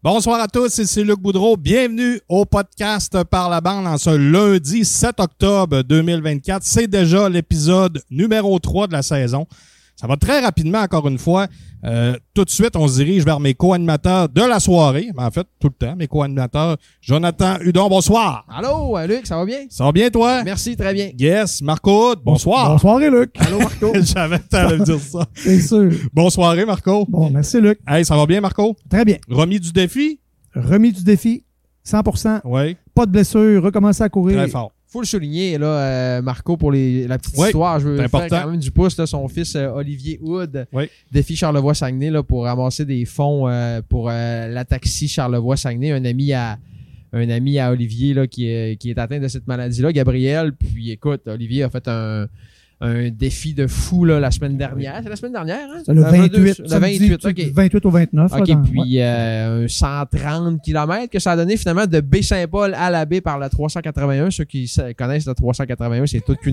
Bonsoir à tous, ici Luc Boudreau. Bienvenue au podcast Par la bande en ce lundi 7 octobre 2024. C'est déjà l'épisode numéro 3 de la saison. Ça va très rapidement, encore une fois. Tout de suite, on se dirige vers mes co-animateurs de la soirée. En fait, tout le temps, mes co-animateurs. Jonathan Hudon, bonsoir. Allô, Luc, ça va bien? Ça va bien, toi? Merci, très bien. Yes. Marco, bonsoir. Bonsoir, Luc. Allô, Marco. J'avais le temps de me dire ça. C'est sûr. Bonsoir, Marco. Bon, merci, Luc. Hey, ça va bien, Marco? Très bien. Remis du défi? Remis du défi, 100%. Oui. Pas de blessure, recommencer à courir. Très fort. Faut le souligner, là, Marco, pour la petite Oui, histoire. Je veux c'est faire important. quand même du pouce. Là, son fils, Olivier Hood, Oui. défi Charlevoix-Saguenay là, pour ramasser des fonds pour la taxi Charlevoix-Saguenay. Un ami à Olivier là, qui est atteint de cette maladie-là, Gabriel. Puis écoute, Olivier a fait un défi de fou là, la semaine dernière. C'est la semaine dernière, hein? C'est le 28. Le 28, OK. Du 28 au 29. OK, là, dans- puis un 130 km que ça a donné finalement de Baie-Saint-Paul à la baie par la 381. Ceux qui connaissent la 381, c'est tout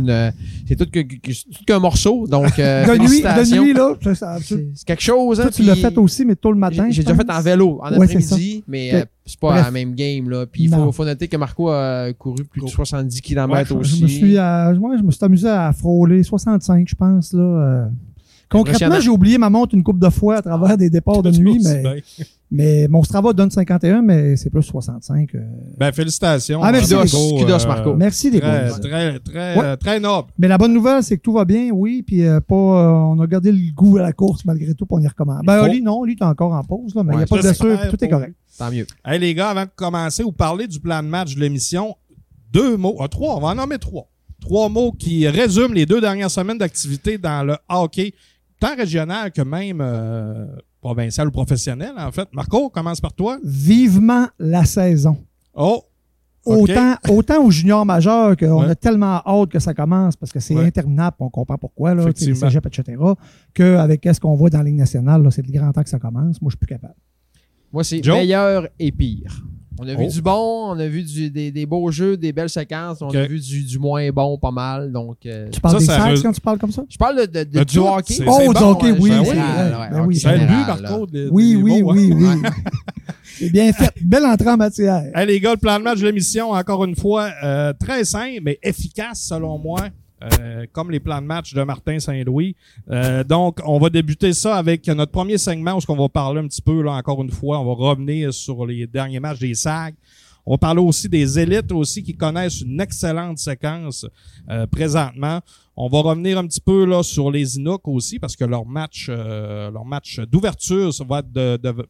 qu'un morceau. Donc, de nuit, là, c'est quelque chose. Hein, toi, tu l'as puis fait aussi, mais tôt le matin. J'ai je déjà pense. fait en vélo, en Ouais, c'est après-midi, mais Ok. c'est pas Bref. la même game. Là. Puis il Non. faut noter que Marco a couru plus de 70 km Je aussi. me suis amusé à frôler 65, je pense. Là. Concrètement, Impressionnant. j'ai oublié ma montre une couple de fois à travers des départs de nuit, mais mon Strava donne 51, mais c'est plus 65. Ben, félicitations. Ah, merci, Kudos, Marco. Merci des Très, boys. très, très noble. Mais la bonne nouvelle, c'est que tout va bien, oui, puis on a gardé le goût à la course malgré tout, puis on y recommence. Ben, faut- Oli, non, lui, t'es encore en pause, là, mais il n'y a Ouais, pas de blessure, j'espère puis tout est pour- correct. Tant mieux. Hey, les gars, avant de commencer, vous parler du plan de match de l'émission, trois, on va en nommer trois. Trois mots qui résument les 2 dernières semaines d'activité dans le hockey, tant régional que même provincial ou professionnel, en fait. Marco, commence par toi. Vivement la saison. Oh! OK. Autant aux juniors majeurs qu'on Ouais. a tellement hâte que ça commence parce que c'est Ouais. interminable, on comprend pourquoi, là, tu sais, les Effectivement. cégeps, etc., qu'avec ce qu'on voit dans la Ligue nationale, là, c'est le grand temps que ça commence. Moi, je suis plus capable. Moi, c'est Joe? meilleur et pire. On a vu Oh. du bon, on a vu des beaux jeux, des belles séquences, on OK. a vu du moins bon pas mal. Donc, Tu parles Ça, des ça sacs rés- quand tu parles comme ça? je parle de De du tout, hockey. c'est- Oh, du hockey, oui. Ben c'est oui. vrai. Ouais, Ben hockey oui, Salut, général, Marco. des oui, mots, hein. oui. C'est bien fait. Belle entrée en matière. Hey, les gars, le plan de match de l'émission, encore une fois, très simple, mais efficace selon moi, comme les plans de match de Martin Saint-Louis. Donc, on va débuter ça avec notre premier segment où on va parler un petit peu, là, encore une fois, on va revenir sur les derniers matchs des SAG. On va parler aussi des élites aussi qui connaissent une excellente séquence présentement. On va revenir un petit peu là sur les Inuks aussi parce que leur match d'ouverture ça va être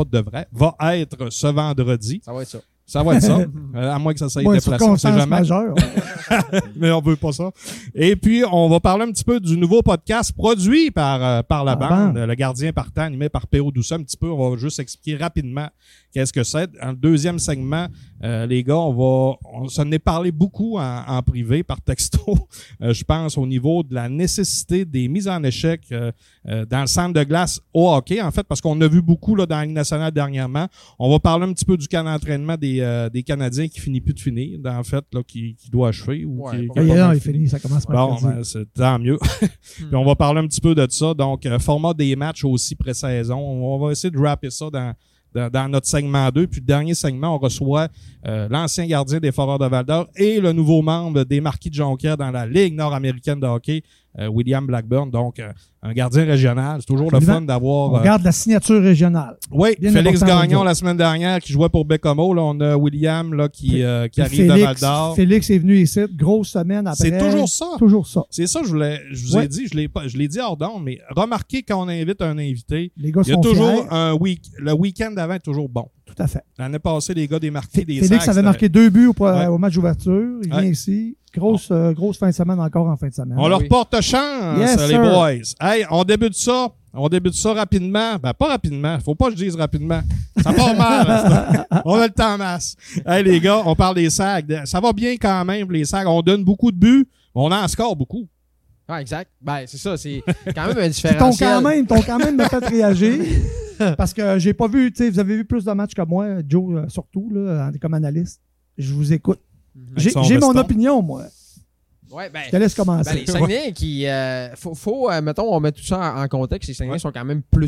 va être ce vendredi. Ça va être ça. Ça va être ça. À moins que ça soit Bon, déplacé, on sait circonstance jamais. majeure. Mais on veut pas ça. Et puis, on va parler un petit peu du nouveau podcast produit par la Par la bande, bande. Le Gardien partant, animé par P.O. Doucet. Un petit peu, on va juste expliquer rapidement qu'est-ce que c'est. Dans le deuxième segment, les gars, on s'en est parlé beaucoup en privé, par texto, je pense, au niveau de la nécessité des mises en échec dans le centre de glace au hockey, en fait, parce qu'on a vu beaucoup là, dans la Ligue nationale dernièrement. On va parler un petit peu du camp d'entraînement des Canadiens qui finit plus de finir, en fait, là, qui doit achever. Ou Ouais, qui pas a Il pas est mal il fini. finit, ça commence par Bon, ben, c'est tant mieux. Puis on va parler un petit peu de ça. Donc, format des matchs aussi pré-saison. On va essayer de rapper ça dans notre segment 2. Puis le dernier segment, on reçoit l'ancien gardien des Foreurs de Val-d'Or et le nouveau membre des Marquis de Jonquière dans la Ligue nord-américaine de hockey, William Blackburn. Donc, un gardien régional. C'est toujours le Absolument. fun d'avoir... On garde la signature régionale. oui, bien Félix important Gagnon aujourd'hui. la semaine dernière qui jouait pour Bécomo. Là, on a William là, qui arrive de Félix, Val-d'Or. Félix est venu ici, grosse semaine après. C'est toujours ça. Toujours ça. C'est ça, je vous Ouais. ai dit, je l'ai dit hors d'onde, mais remarquez quand on invite un invité, Les gars il y a sont toujours fiers. le week-end d'avant est toujours bon. Tout à fait. L'année passée, les gars des Marquis, des Félix Sacs, avait marqué 2 buts au match d'ouverture. Il vient Ouais. ici. Grosse fin de semaine encore en fin de semaine. on leur oui. porte chance, Yes, les sir. boys. Hey, on débute ça rapidement. Ben, pas rapidement. Faut pas que je dise rapidement. Ça part mal. là, on a le temps en masse. Hey, les gars, on parle des Sags. Ça va bien quand même, les Sags. On donne beaucoup de buts, mais on en score beaucoup. Ouais, exact. Ben, c'est ça. C'est quand même un T'ont différentiel. quand même me fait réagir. Parce que j'ai pas vu, tu sais, vous avez vu plus de matchs que moi, Joe, surtout, là, comme analyste. Je vous écoute. Avec son J'ai mon veston. opinion, moi. Ouais, ben, Je te laisse commencer. les Saguenay qui. Mettons, on met tout ça en contexte. Les Saguenay sont quand même plus 7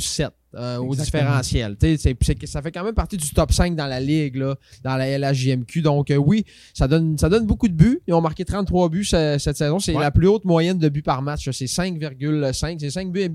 au Exactement. différentiel. Ça fait quand même partie du top 5 dans la ligue, là, dans la LHJMQ. Donc oui, ça donne beaucoup de buts. Ils ont marqué 33 buts cette saison. C'est la plus haute moyenne de buts par match. C'est 5,5. C'est 5 buts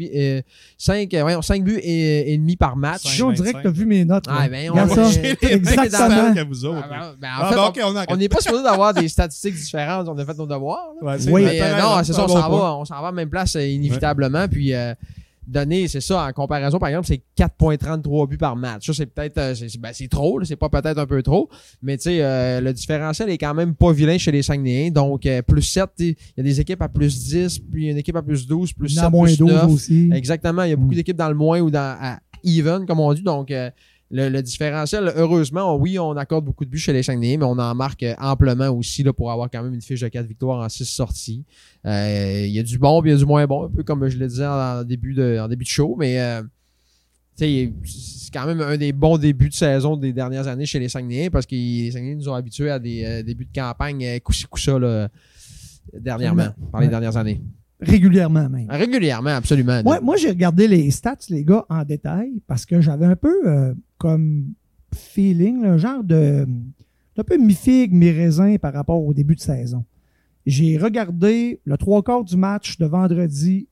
et demi par match. On dirait que tu as vu mes notes. Ah, ben, Regarde ça. Exactement. En fait, on n'est pas supposé d'avoir des statistiques différentes. On a fait nos devoirs. Ouais, Oui. Mais non, c'est ça, on s'en va à la même place inévitablement. Puis donné, c'est ça, en comparaison, par exemple, c'est 4,33 buts par match. Ça, c'est peut-être, c'est trop, là, c'est pas peut-être un peu trop, mais tu sais, le différentiel est quand même pas vilain chez les Saguenayens. Donc, plus 7, il y a des équipes à plus 10, puis il y a une équipe à plus 12, plus 7, moins plus 12 9. aussi. Exactement, il y a beaucoup d'équipes dans le moins ou à even, comme on dit. Donc, le différentiel, heureusement, oui, on accorde beaucoup de buts chez les Saguenayens, mais on en marque amplement aussi là, pour avoir quand même une fiche de 4 victoires en 6 sorties. Il y a du bon, puis il y a du moins bon, un peu comme je le disais en début de show, mais c'est quand même un des bons débuts de saison des dernières années chez les Saguenayens, parce que les Saguenayens nous ont habitués à des débuts de campagne coup-ci coup-ça là, dernièrement, par les dernières années. Régulièrement même. Régulièrement, absolument. Moi, j'ai regardé les stats, les gars, en détail, parce que j'avais un peu comme feeling, un genre de un peu mi-figue, mi-raisin par rapport au début de saison. J'ai regardé le 3/4 du match de vendredi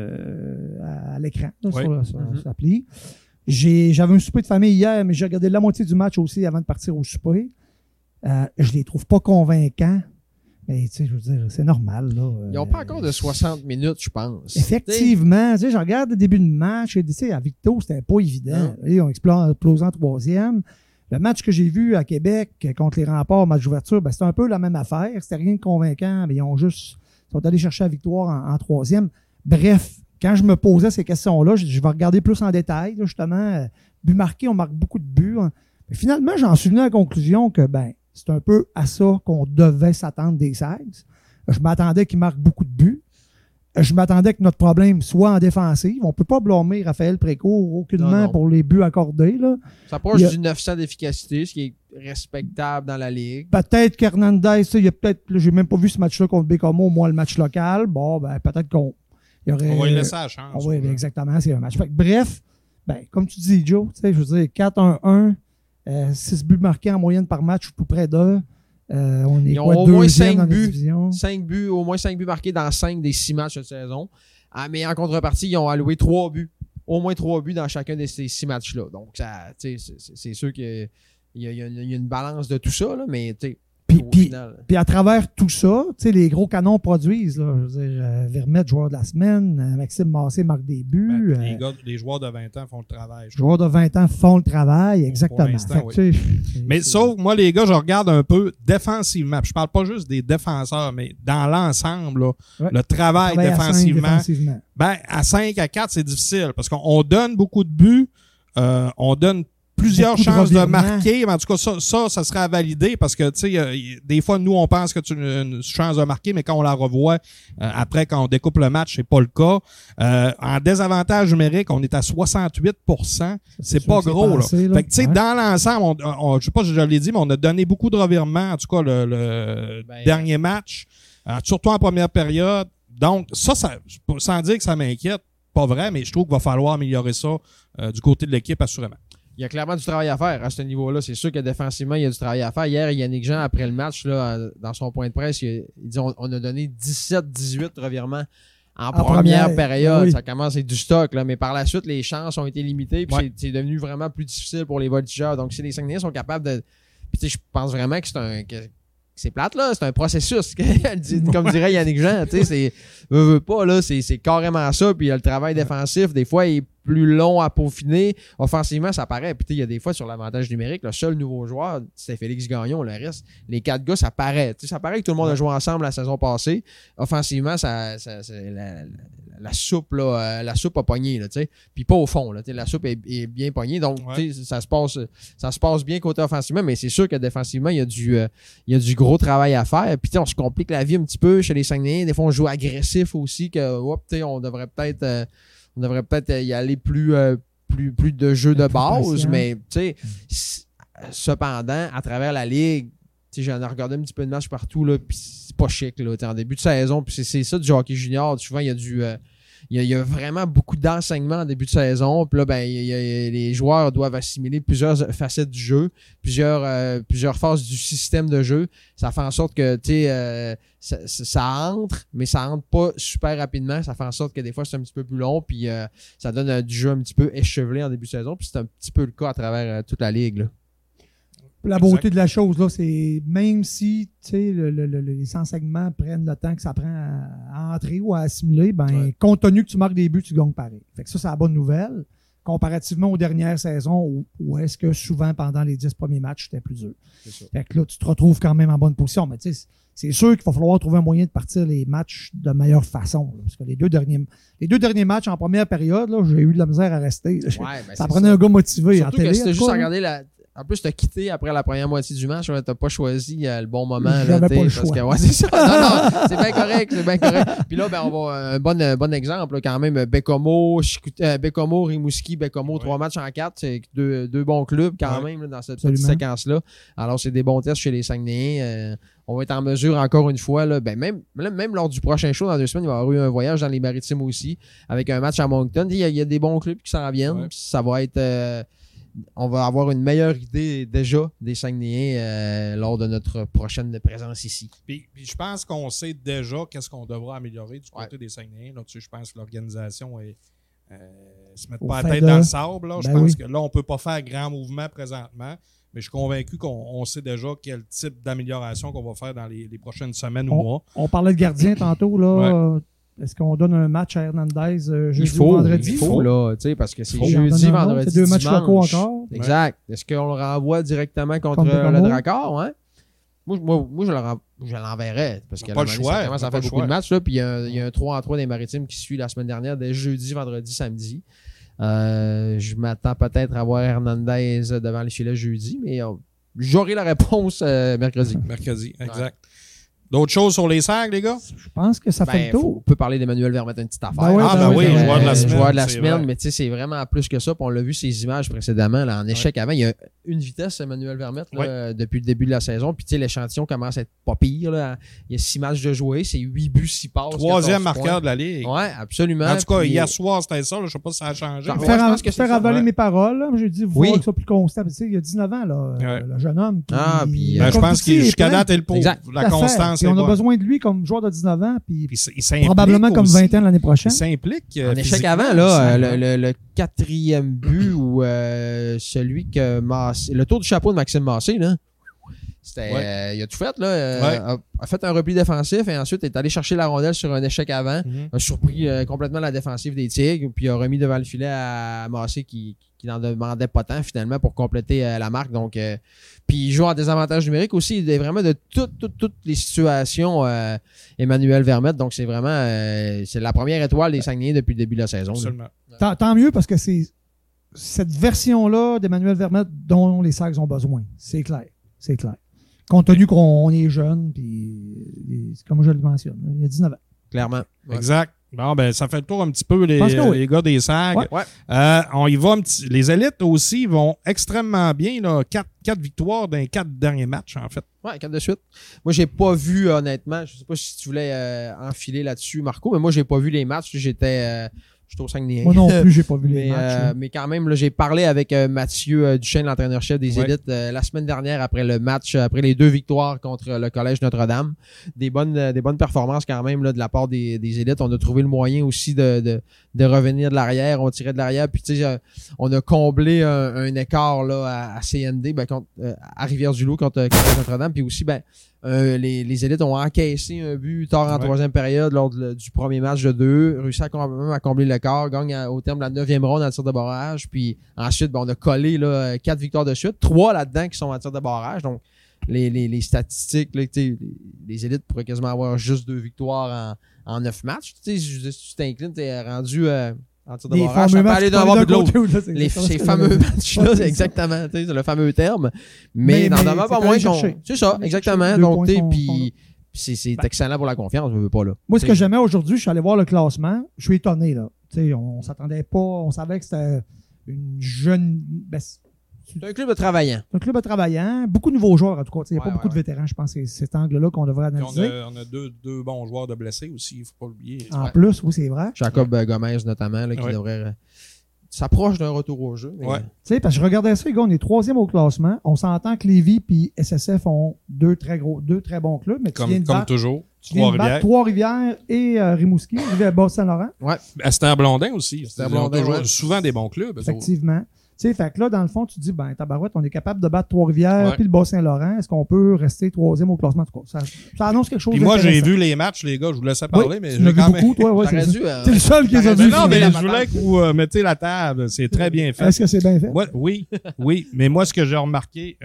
à l'écran, là, sur l'appli. J'avais un souper de famille hier, mais j'ai regardé la moitié du match aussi avant de partir au souper. Je les trouve pas convaincants. Mais tu sais, je veux dire, c'est normal. Là. Ils n'ont pas encore de 60 minutes, je pense. Effectivement. Tu sais, je regarde le début de match. Tu sais, à Victo, c'était pas évident. Ils ont explosé en troisième. Le match que j'ai vu à Québec contre les Remparts, match d'ouverture, ben, c'était un peu la même affaire. C'était rien de convaincant, mais ils sont allés chercher la victoire en troisième. Bref, quand je me posais ces questions-là, je vais regarder plus en détail, là, justement. But marqué, on marque beaucoup de buts. Hein. Mais finalement, j'en suis venu à la conclusion que, c'est un peu à ça qu'on devait s'attendre des Sags. Je m'attendais qu'ils marquent beaucoup de buts. Je m'attendais que notre problème soit en défensive. On ne peut pas blâmer Raphaël Précourt aucunement pour les buts accordés. Là. Ça approche du 900 d'efficacité, ce qui est respectable dans la Ligue. Peut-être qu'Hernandez, j'ai même pas vu ce match-là contre Bécamo, moi, le match local. Bon, peut-être qu'on y aurait. On va lui laisser la chance. Oui, exactement, c'est un match. Bref, comme tu dis, Joe, je veux dire, 4-1-1. 6 buts marqués en moyenne par match, tout près d'eux. On est au moins 5 buts. 5 buts, au moins 5 buts marqués dans 5 des 6 matchs de saison. Mais en contrepartie, ils ont alloué 3 buts. Au moins 3 buts dans chacun de ces 6 matchs-là. Donc, c'est sûr qu'il y a une balance de tout ça, là, mais Puis à travers tout ça, les gros canons produisent. Là, je veux dire, Vermette, joueur de la semaine, Maxime Massé marque des buts. Les joueurs de 20 ans font le travail. Les joueurs de 20 ans font le travail, exactement. Mais sauf, moi, les gars, je regarde un peu défensivement. Puis je parle pas juste des défenseurs, mais dans l'ensemble, là, le travail défensivement. À 5 à 4, c'est difficile parce qu'on donne beaucoup de buts, on donne plusieurs chances de marquer, mais en tout cas, ça serait à valider parce que, tu sais, des fois, nous, on pense que tu as une chance de marquer, mais quand on la revoit, après, quand on découpe le match, c'est pas le cas. En désavantage numérique, on est à 68%. C'est pas gros, là. Fait que, tu sais, dans l'ensemble, je sais pas si je l'ai dit, mais on a donné beaucoup de revirements, en tout cas, le dernier match, surtout en première période. Donc, ça, sans dire que ça m'inquiète, pas vrai, mais je trouve qu'il va falloir améliorer ça du côté de l'équipe, assurément. Il y a clairement du travail à faire à ce niveau-là. C'est sûr que défensivement, il y a du travail à faire. Hier, Yannick Jean, après le match, là, dans son point de presse, il dit on a donné 17-18 revirements en première période. Oui. Ça commence à être du stock, là, mais par la suite, les chances ont été limitées. Puis c'est devenu vraiment plus difficile pour les voltigeurs. Donc, si les Saguenayens sont capables de. Puis je pense vraiment que c'est plate, là. C'est un processus. Comme dirait Yannick Jean, tu sais, veut pas, là. C'est carrément ça. Puis il y a le travail défensif. Des fois, il est plus long à peaufiner. Offensivement, ça paraît. Puis il y a des fois, sur l'avantage numérique, le seul nouveau joueur, c'est Félix Gagnon. Le reste, les 4 gars, ça paraît. Tu sais, ça paraît que tout le monde a joué ensemble la saison passée. Offensivement, la soupe, là, la soupe a pogné, là, tu sais. Puis pas au fond, là. Tu sais, la soupe est bien pognée. Donc, tu sais, ça se passe bien côté offensivement, mais c'est sûr que défensivement, il y a du gros travail à faire. Puis, on se complique la vie un petit peu chez les Saguenayens. Des fois, on joue agressif aussi, que, on devrait peut-être y aller plus de jeux de base, mais, tu sais, cependant, à travers la ligue, j'en ai regardé un petit peu de match partout, là, puis c'est pas chic, là, en début de saison, puis c'est ça du hockey junior. Souvent, il y il y a vraiment beaucoup d'enseignements en début de saison. Puis là, les joueurs doivent assimiler plusieurs facettes du jeu, plusieurs phases du système de jeu. Ça fait en sorte que, ça entre, mais ça entre pas super rapidement. Ça fait en sorte que des fois, c'est un petit peu plus long, puis ça donne du jeu un petit peu échevelé en début de saison. Puis c'est un petit peu le cas à travers toute la ligue, là. La beauté de la chose, là, c'est même si les enseignements prennent le temps que ça prend à entrer ou à assimiler, compte tenu que tu marques des buts, tu gagnes pareil. Fait que ça, c'est la bonne nouvelle. Comparativement aux dernières saisons où est-ce que souvent, pendant les 10 premiers matchs, c'était plus dur. Fait que là, tu te retrouves quand même en bonne position. Mais tu sais, c'est sûr qu'il va falloir trouver un moyen de partir les matchs de meilleure façon. Là, parce que les deux derniers matchs en première période, là, j'ai eu de la misère à rester. Ça prenait un gars motivé. Surtout en télé, que c'était juste à là. regarder En plus, t'as quitté après la première moitié du match. T'as pas choisi le bon moment. J'avais pas le choix. C'est ça. Non, c'est bien correct. Puis là, on va un bon exemple. Là, quand même, Bécomo, Rimouski, Bécomo, 3 matchs en 4. C'est deux bons clubs quand même là, dans cette petite séquence-là. Alors, c'est des bons tests chez les Saguenayens. On va être en mesure, encore une fois, là, même lors du prochain show, dans 2 semaines, il va y avoir eu un voyage dans les Maritimes aussi, avec un match à Moncton. Il y a des bons clubs qui s'en viennent. Ouais. Ça va être... on va avoir une meilleure idée déjà des Saguenayens lors de notre prochaine présence ici. Puis je pense qu'on sait déjà qu'est-ce qu'on devra améliorer du côté des Saguenayens. Là-dessus, je pense que l'organisation se met pas la tête dans le sable. Là. Je pense que là, on ne peut pas faire grand mouvement présentement. Mais je suis convaincu qu'on sait déjà quel type d'amélioration qu'on va faire dans les prochaines semaines ou mois. On parlait de gardien tantôt. Là. Ouais. Est-ce qu'on donne un match à Hernandez jeudi ou vendredi? Il faut, là, tu sais, parce que c'est jeudi, vendredi, c'est 2 matchs locaux encore. Exact. Est-ce qu'on le renvoie directement contre le Dracor? Hein? Moi, je l'enverrais. Parce que pas le choix. Ça fait beaucoup de matchs. Là, puis il y a un 3-3 des Maritimes qui suit la semaine dernière, dès jeudi, vendredi, samedi. Je m'attends peut-être à voir Hernandez devant les filets jeudi, mais j'aurai la réponse mercredi. Mercredi, exact. Ouais. D'autres choses sur les Sags, les gars? Je pense que ça fait le tour. On peut parler d'Emmanuel Vermette, une petite affaire. Joueur de la semaine. Joueur de la semaine, mais tu sais, c'est vraiment plus que ça. Puis on l'a vu ces images précédemment, là, en échec avant. Il y a une vitesse, Emmanuel Vermette, là, depuis le début de la saison. Puis tu sais, l'échantillon commence à être pas pire. Là. Il y a 6 matchs de jouer, c'est 8 buts, 6 passes. 3e marqueur de la Ligue. Oui, absolument. En tout cas, hier soir, c'était ça. Je sais pas si ça a changé. Faire avaler mes paroles. J'ai dit, vous voir que ça plus constant. Tu sais, il y a 19 ans, là, le jeune homme. Je pense qu'il jusqu'à date, il pour la constance. On a besoin de lui comme joueur de 19 ans, puis il probablement comme 20 ans l'année prochaine. Il s'implique. En échec avant, là, le 4e but ou celui que Massé, le tour du chapeau de Maxime Massé, là. Il a tout fait, là. A fait un repli défensif et ensuite est allé chercher la rondelle sur un échec avant. A surpris complètement la défensive des Tigres, puis a remis devant le filet à Massé qui n'en demandait pas tant finalement pour compléter la marque. Donc, puis il joue en désavantage numérique aussi. Il est vraiment de toutes les situations Emmanuel Vermette. Donc, c'est vraiment c'est la première étoile des Saguenayens depuis le début de la saison. Tant mieux parce que c'est cette version-là d'Emmanuel Vermette dont les Sags ont besoin. C'est clair. C'est clair. Compte tenu qu'on est jeune, puis comme je le mentionne, il y a 19 ans. Clairement. Exact. Bon, ben, ça fait le tour un petit peu les gars des Sags. Ouais. On y va un petit. Les élites aussi vont extrêmement bien. 4 victoires dans les 4 derniers matchs, en fait. Ouais, 4 de suite. Moi, j'ai pas vu, honnêtement, je sais pas si tu voulais enfiler là-dessus, Marco, mais moi, j'ai pas vu les matchs. J'étais au Saguenay. Moi non plus, j'ai pas vu les matchs. Mais quand même, là, j'ai parlé avec Mathieu Duchesne, l'entraîneur-chef des élites, la semaine dernière après le match, après les 2 victoires contre le Collège Notre-Dame. Des bonnes performances quand même là, de la part des élites. On a trouvé le moyen aussi de revenir de l'arrière. On tirait de l'arrière. Puis tu sais, on a comblé un écart là, à CND à Rivière-du-Loup contre Collège Notre-Dame. Puis aussi, les élites ont encaissé un but tard en 3e période lors du premier match de 2, réussi à combler l'écart, gagne au terme de la 9e ronde en tir de barrage, puis ensuite on a collé là, 4 victoires de suite, 3 là-dedans qui sont en tir de barrage, donc les statistiques, là, les élites pourraient quasiment avoir juste 2 victoires en 9 matchs. Tu sais, si tu t'inclines, t'es rendu en tir de barrage, ça peut aller d'un bord de l'autre. Ces fameux matchs-là, c'est exactement, c'est le fameux terme. Mais n'en demeure pas moins qu'on... C'est ça, exactement. Donc, puis c'est excellent pour la confiance, je veux pas là. Moi, ce que j'aimais aujourd'hui, je suis allé voir le classement. Je suis étonné, là. Tu sais, on s'attendait pas, on savait que c'était une jeune... C'est un club de travaillants. C'est un club de travaillants. Beaucoup de nouveaux joueurs, en tout cas. Il n'y a pas Ouais, beaucoup de vétérans, je pense. C'est cet angle-là qu'on devrait Puis analyser. on a deux bons joueurs de blessés aussi, il ne faut pas l'oublier. En plus, oui, c'est vrai. Jacob Gomez, notamment, là, qui devrait s'approche d'un retour au jeu. Mais... Ouais. Tu sais, parce que je regardais ça, les gars, on est 3e au classement. On s'entend que Lévis et SSF ont deux très bons clubs, mais tu viens de Comme battre, toujours. tu viens de battre Trois-Rivières et Rimouski, Bas-Saint-Laurent. Ouais. Esther Blondin aussi. Esther Blondin, Ils ont ouais. souvent des bons clubs. Effectivement. Tu sais, fait que là, dans le fond, tu te dis, ben, tabarouette, on est capable de battre Trois-Rivières Ouais. puis le Bas-Saint-Laurent. Est-ce qu'on peut rester 3e au classement? En tout cas, ça annonce quelque chose Puis moi, j'ai d'intéressant. vu les matchs, les gars, je vous laissais parler, Oui, mais tu l'as j'ai vu quand même... beaucoup, toi, ouais, T'aurais c'est dû, T'es le seul qui les a t'aurais vus. dû, Non, mais la je voulais que vous mettiez la table. C'est très bien fait. Est-ce que c'est bien fait? Moi, oui. Mais moi, ce que j'ai remarqué,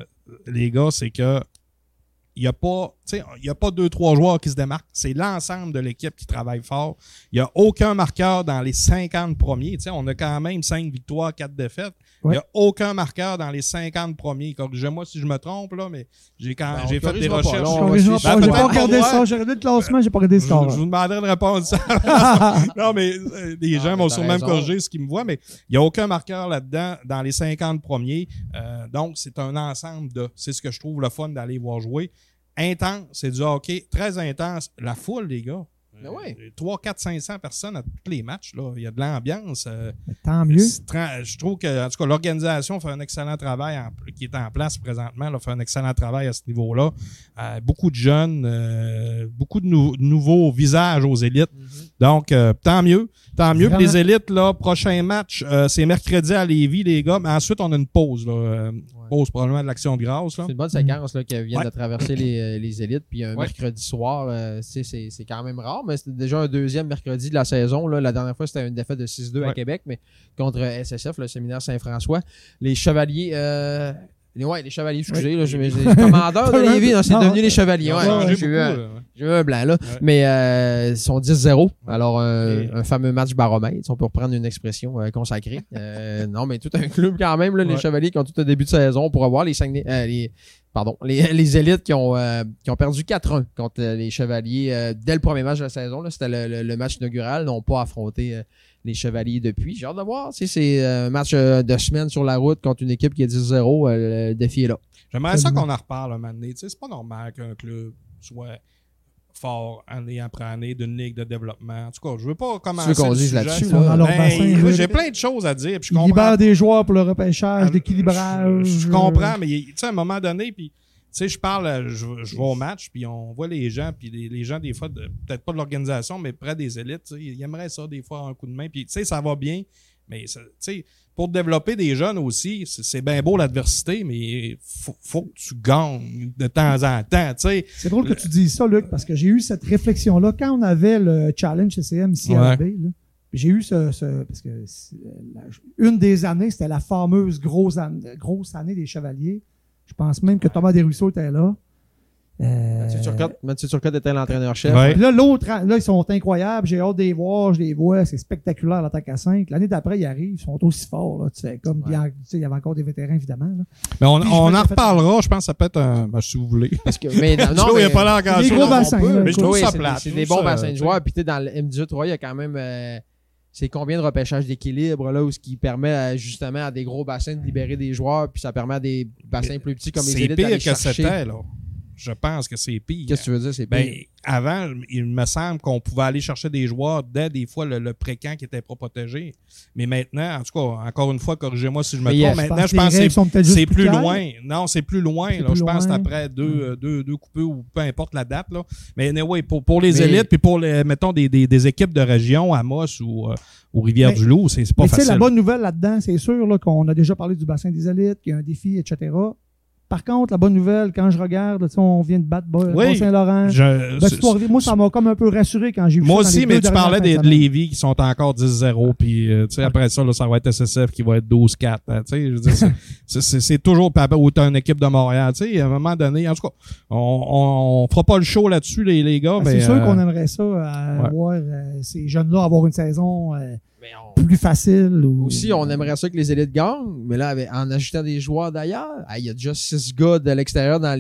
les gars, c'est que il n'y a pas, tu sais, il y a pas 2-3 joueurs qui se démarquent. C'est l'ensemble de l'équipe qui travaille fort. Il n'y a aucun marqueur dans les 50 premiers. Tu sais, on a quand même 5 victoires, 4 défaites. Il n'y a aucun marqueur dans les 50 premiers. Corrigez-moi si je me trompe, là, mais j'ai fait des corrigera pas, recherches. là, Je on va corrigerai suivre. pas, Ben, j'ai peut-être pas qu'on regardé doit- ça. J'ai regardé le classement, j'ai pas regardé le Je score. vous demanderai de répondre ça. Non, mais les gens mais vont t'as sûrement me raison. corriger ce qu'ils me voient, mais il n'y a aucun marqueur là-dedans dans les 50 premiers. Donc, c'est un ensemble de... C'est ce que je trouve le fun d'aller voir jouer. Intense, c'est du hockey très intense. La foule, les gars. Mais ouais. 3, 4, 500 personnes à tous les matchs. Là. Il y a de l'ambiance. Tant mieux. Je trouve que, en tout cas, l'organisation fait un excellent travail qui est en place présentement. Là, fait un excellent travail à ce niveau-là. Beaucoup de jeunes, beaucoup de nouveaux visages aux élites. Donc, tant mieux. Tant mieux. Puis les élites, là, prochain match, c'est mercredi à Lévis, les gars. Mais ensuite, on a une pause. Là, pause probablement de l'Action de grâce. Là. C'est une bonne séquence là, qui vient Ouais. de traverser les élites. Puis un Ouais. mercredi soir, c'est quand même rare, mais c'était déjà un deuxième mercredi de la saison. Là. La dernière fois, c'était une défaite de 6-2 à Ouais. Québec, mais contre SSF, le séminaire Saint-François. Les Chevaliers... les Chevaliers, excusez, là, j'ai commandeur de Lévis, non, c'est devenu les Chevaliers. Ils ont Ouais, changé j'ai eu beaucoup, un- là. j'ai eu un blanc, là. Ouais. Mais ils sont 10-0. Alors, Et- un fameux match baromètre, si on peut reprendre une expression consacrée. Non, mais tout un club quand même, là, les Ouais. Chevaliers qui ont tout au début de saison pour avoir les les élites qui ont perdu 4-1 contre les Chevaliers dès le premier match de la saison. Là, c'était le match inaugural. Ils n'ont pas affronté les Chevaliers depuis. J'ai hâte de voir. C'est un match de semaine sur la route contre une équipe qui est 10-0. Le défi est là. J'aimerais ça qu'on en reparle un moment donné. Tu sais, c'est pas normal qu'un club soit fort année après année d'une ligue de développement. En tout cas, je veux pas commencer. Tu veux qu'on le dise sujet. là-dessus, Ils sont dans leur bassin, Écoute, là. j'ai plein de choses à dire. Puis je Ils comprends. libèrent des joueurs pour le repêchage, l'équilibrage. Je comprends, mais tu sais, à un moment donné, puis tu sais, je parle, je vais au match, puis on voit les gens, puis les gens, des fois, peut-être pas de l'organisation, mais près des élites, tu sais, ils aimeraient ça, des fois, un coup de main. Puis, tu sais, ça va bien, mais, tu sais, pour développer des jeunes aussi, c'est bien beau l'adversité, mais faut que tu gagnes de temps en temps, tu sais. C'est drôle que tu dises ça, Luc, parce que j'ai eu cette réflexion-là quand on avait le Challenge CCM ici à la baie, là. J'ai eu parce que une des années, c'était la fameuse grosse année des Chevaliers. Je pense même que Thomas Desruisseaux était là. Mathieu Turcotte était l'entraîneur-chef. Ouais. Puis là, l'autre, là, ils sont incroyables. J'ai hâte de les voir, je les vois. C'est spectaculaire, l'attaque à 5. L'année d'après, ils arrivent, ils sont aussi forts. Là, tu sais, comme, puis, tu sais, il y avait encore des vétérans, évidemment. Là. Mais on Puis, je en me suis fait- reparlera, je pense que ça peut être un. Si vous voulez. Parce que, mais non, Joe, il mais, a pas l'air encore Des chaud, gros non, bassins, on peut, là, mais je trouve oui, ça c'est plate. c'est Je des trouve bons ça, bassins de tu sais. joueurs. Puis tu sais, dans le M18-3, il y a quand même c'est combien de repêchage d'équilibre là, où ce qui permet justement à des gros bassins de libérer des joueurs, puis ça permet à des bassins plus petits comme les C'est élites pire d'aller que chercher. c'était, là. Je pense que c'est pire. Qu'est-ce que tu veux dire? C'est Ben, pire. avant, il me semble qu'on pouvait aller chercher des joueurs dès des fois le pré-camp qui était pas protégé. Mais maintenant, en tout cas, encore une fois, corrigez-moi si je me Mais trompe. yes, Maintenant, je les pense règles que sont peut-être c'est juste plus claires. loin. Non, c'est plus loin. C'est Là. plus Je pense que c'est loin. après deux coupés ou peu importe la date. Là. Mais anyway, pour les Mais- élites, puis pour les, mettons, des équipes de région, Amos ou Rivière-du-Loup, c'est pas Mais tu sais, facile. la bonne nouvelle là-dedans, c'est sûr là, qu'on a déjà parlé du bassin des élites, qu'il y a un défi, etc. Par contre, la bonne nouvelle, quand je regarde, tu sais, on vient de battre Oui. Saint-Laurent. Moi, ça m'a comme un peu rassuré quand j'ai vu Moi ça dans aussi, les mais deux tu dernières parlais fins de de semaine. Lévis qui sont encore 10-0, puis tu sais, après ça, là, ça va être SSF qui va être 12-4. Tu sais, je veux dire, c'est toujours ou t'as une équipe de Montréal. Tu sais, à un moment donné, en tout cas, on fera pas le show là-dessus, les gars. Ben, mais, c'est sûr qu'on aimerait ça, ouais. voir ces jeunes-là avoir une saison Mais plus facile. aussi, on aimerait ça que les élites gagnent, mais là, en ajoutant des joueurs d'ailleurs, il y a déjà 6 gars de l'extérieur dans l'équipe,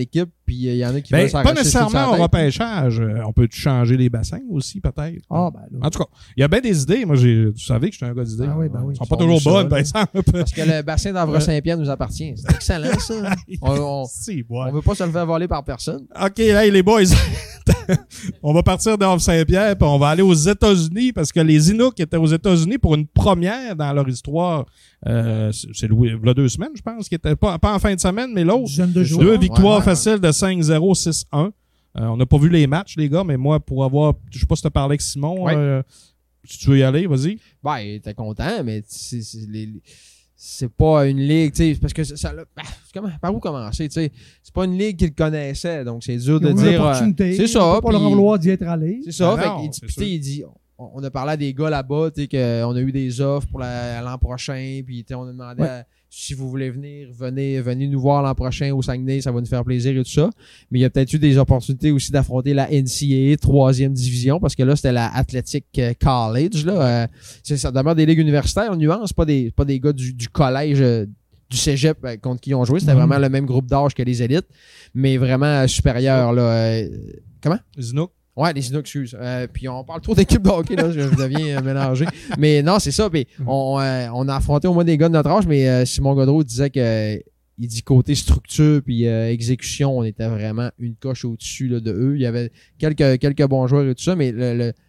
puis il y en a qui Ben, veulent s'arracher pas nécessairement sur au sa tête. repêchage. On peut changer les bassins aussi, peut-être. Ah, ben là. En tout cas, il y a bien des idées. Moi, vous savez que je suis un gars d'idées. Ah oui, ben oui. Ils sont pas Ils sont toujours ça, bonnes, là. par exemple. Parce que le bassin d'Avre-Saint-Pierre nous appartient. C'est excellent, ça. On veut pas se le faire voler par personne. OK, hey, les boys. On va partir d'Havre-Saint-Pierre puis on va aller aux États-Unis parce que les Inuks étaient aux États-Unis pour une première dans leur histoire. C'est il y a 2 semaines, je pense, qui était pas en fin de semaine, mais l'autre. Dizaine de jours. 2 victoires Ouais. faciles de 5-0, 6-1. On n'a pas vu les matchs, les gars, mais moi, pour avoir... Je sais pas si tu as parlé avec Simon. Ouais. Si tu veux y aller, vas-y. Ben, il était content, mais c'est pas une ligue, tu sais, parce que par où commencer, tu sais, c'est pas une ligue qu'il connaissait, donc c'est dur de Ils ont eu dire. l'opportunité. C'est ça. On peut pas leur en puis- vouloir d'y être allé. C'est ça. Ben Fait non, qu'il dit, c'est puis tu sais, sûr. il dit, on a parlé à des gars là-bas, tu sais, qu'on a eu des offres pour l'an prochain, puis tu sais, on a demandé si vous voulez venir, venez nous voir l'an prochain au Saguenay, ça va nous faire plaisir et tout ça. Mais il y a peut-être eu des opportunités aussi d'affronter la NCAA 3e division, parce que là, c'était la Athletic College, là. Ça demeure des ligues universitaires, en nuance, pas des gars du collège, du cégep contre qui ils ont joué. C'était vraiment le même groupe d'âge que les élites, mais vraiment supérieur, là. Comment? Les Inuks. Ouais, les Inuks, excuse. Puis on parle trop d'équipes de hockey, là, je deviens mélangé. Mais non, c'est ça. Puis on a affronté au moins des gars de notre âge, mais Simon Gaudreau disait que il dit côté structure puis exécution, on était vraiment une coche au-dessus là, de eux. Il y avait quelques bons joueurs et tout ça, mais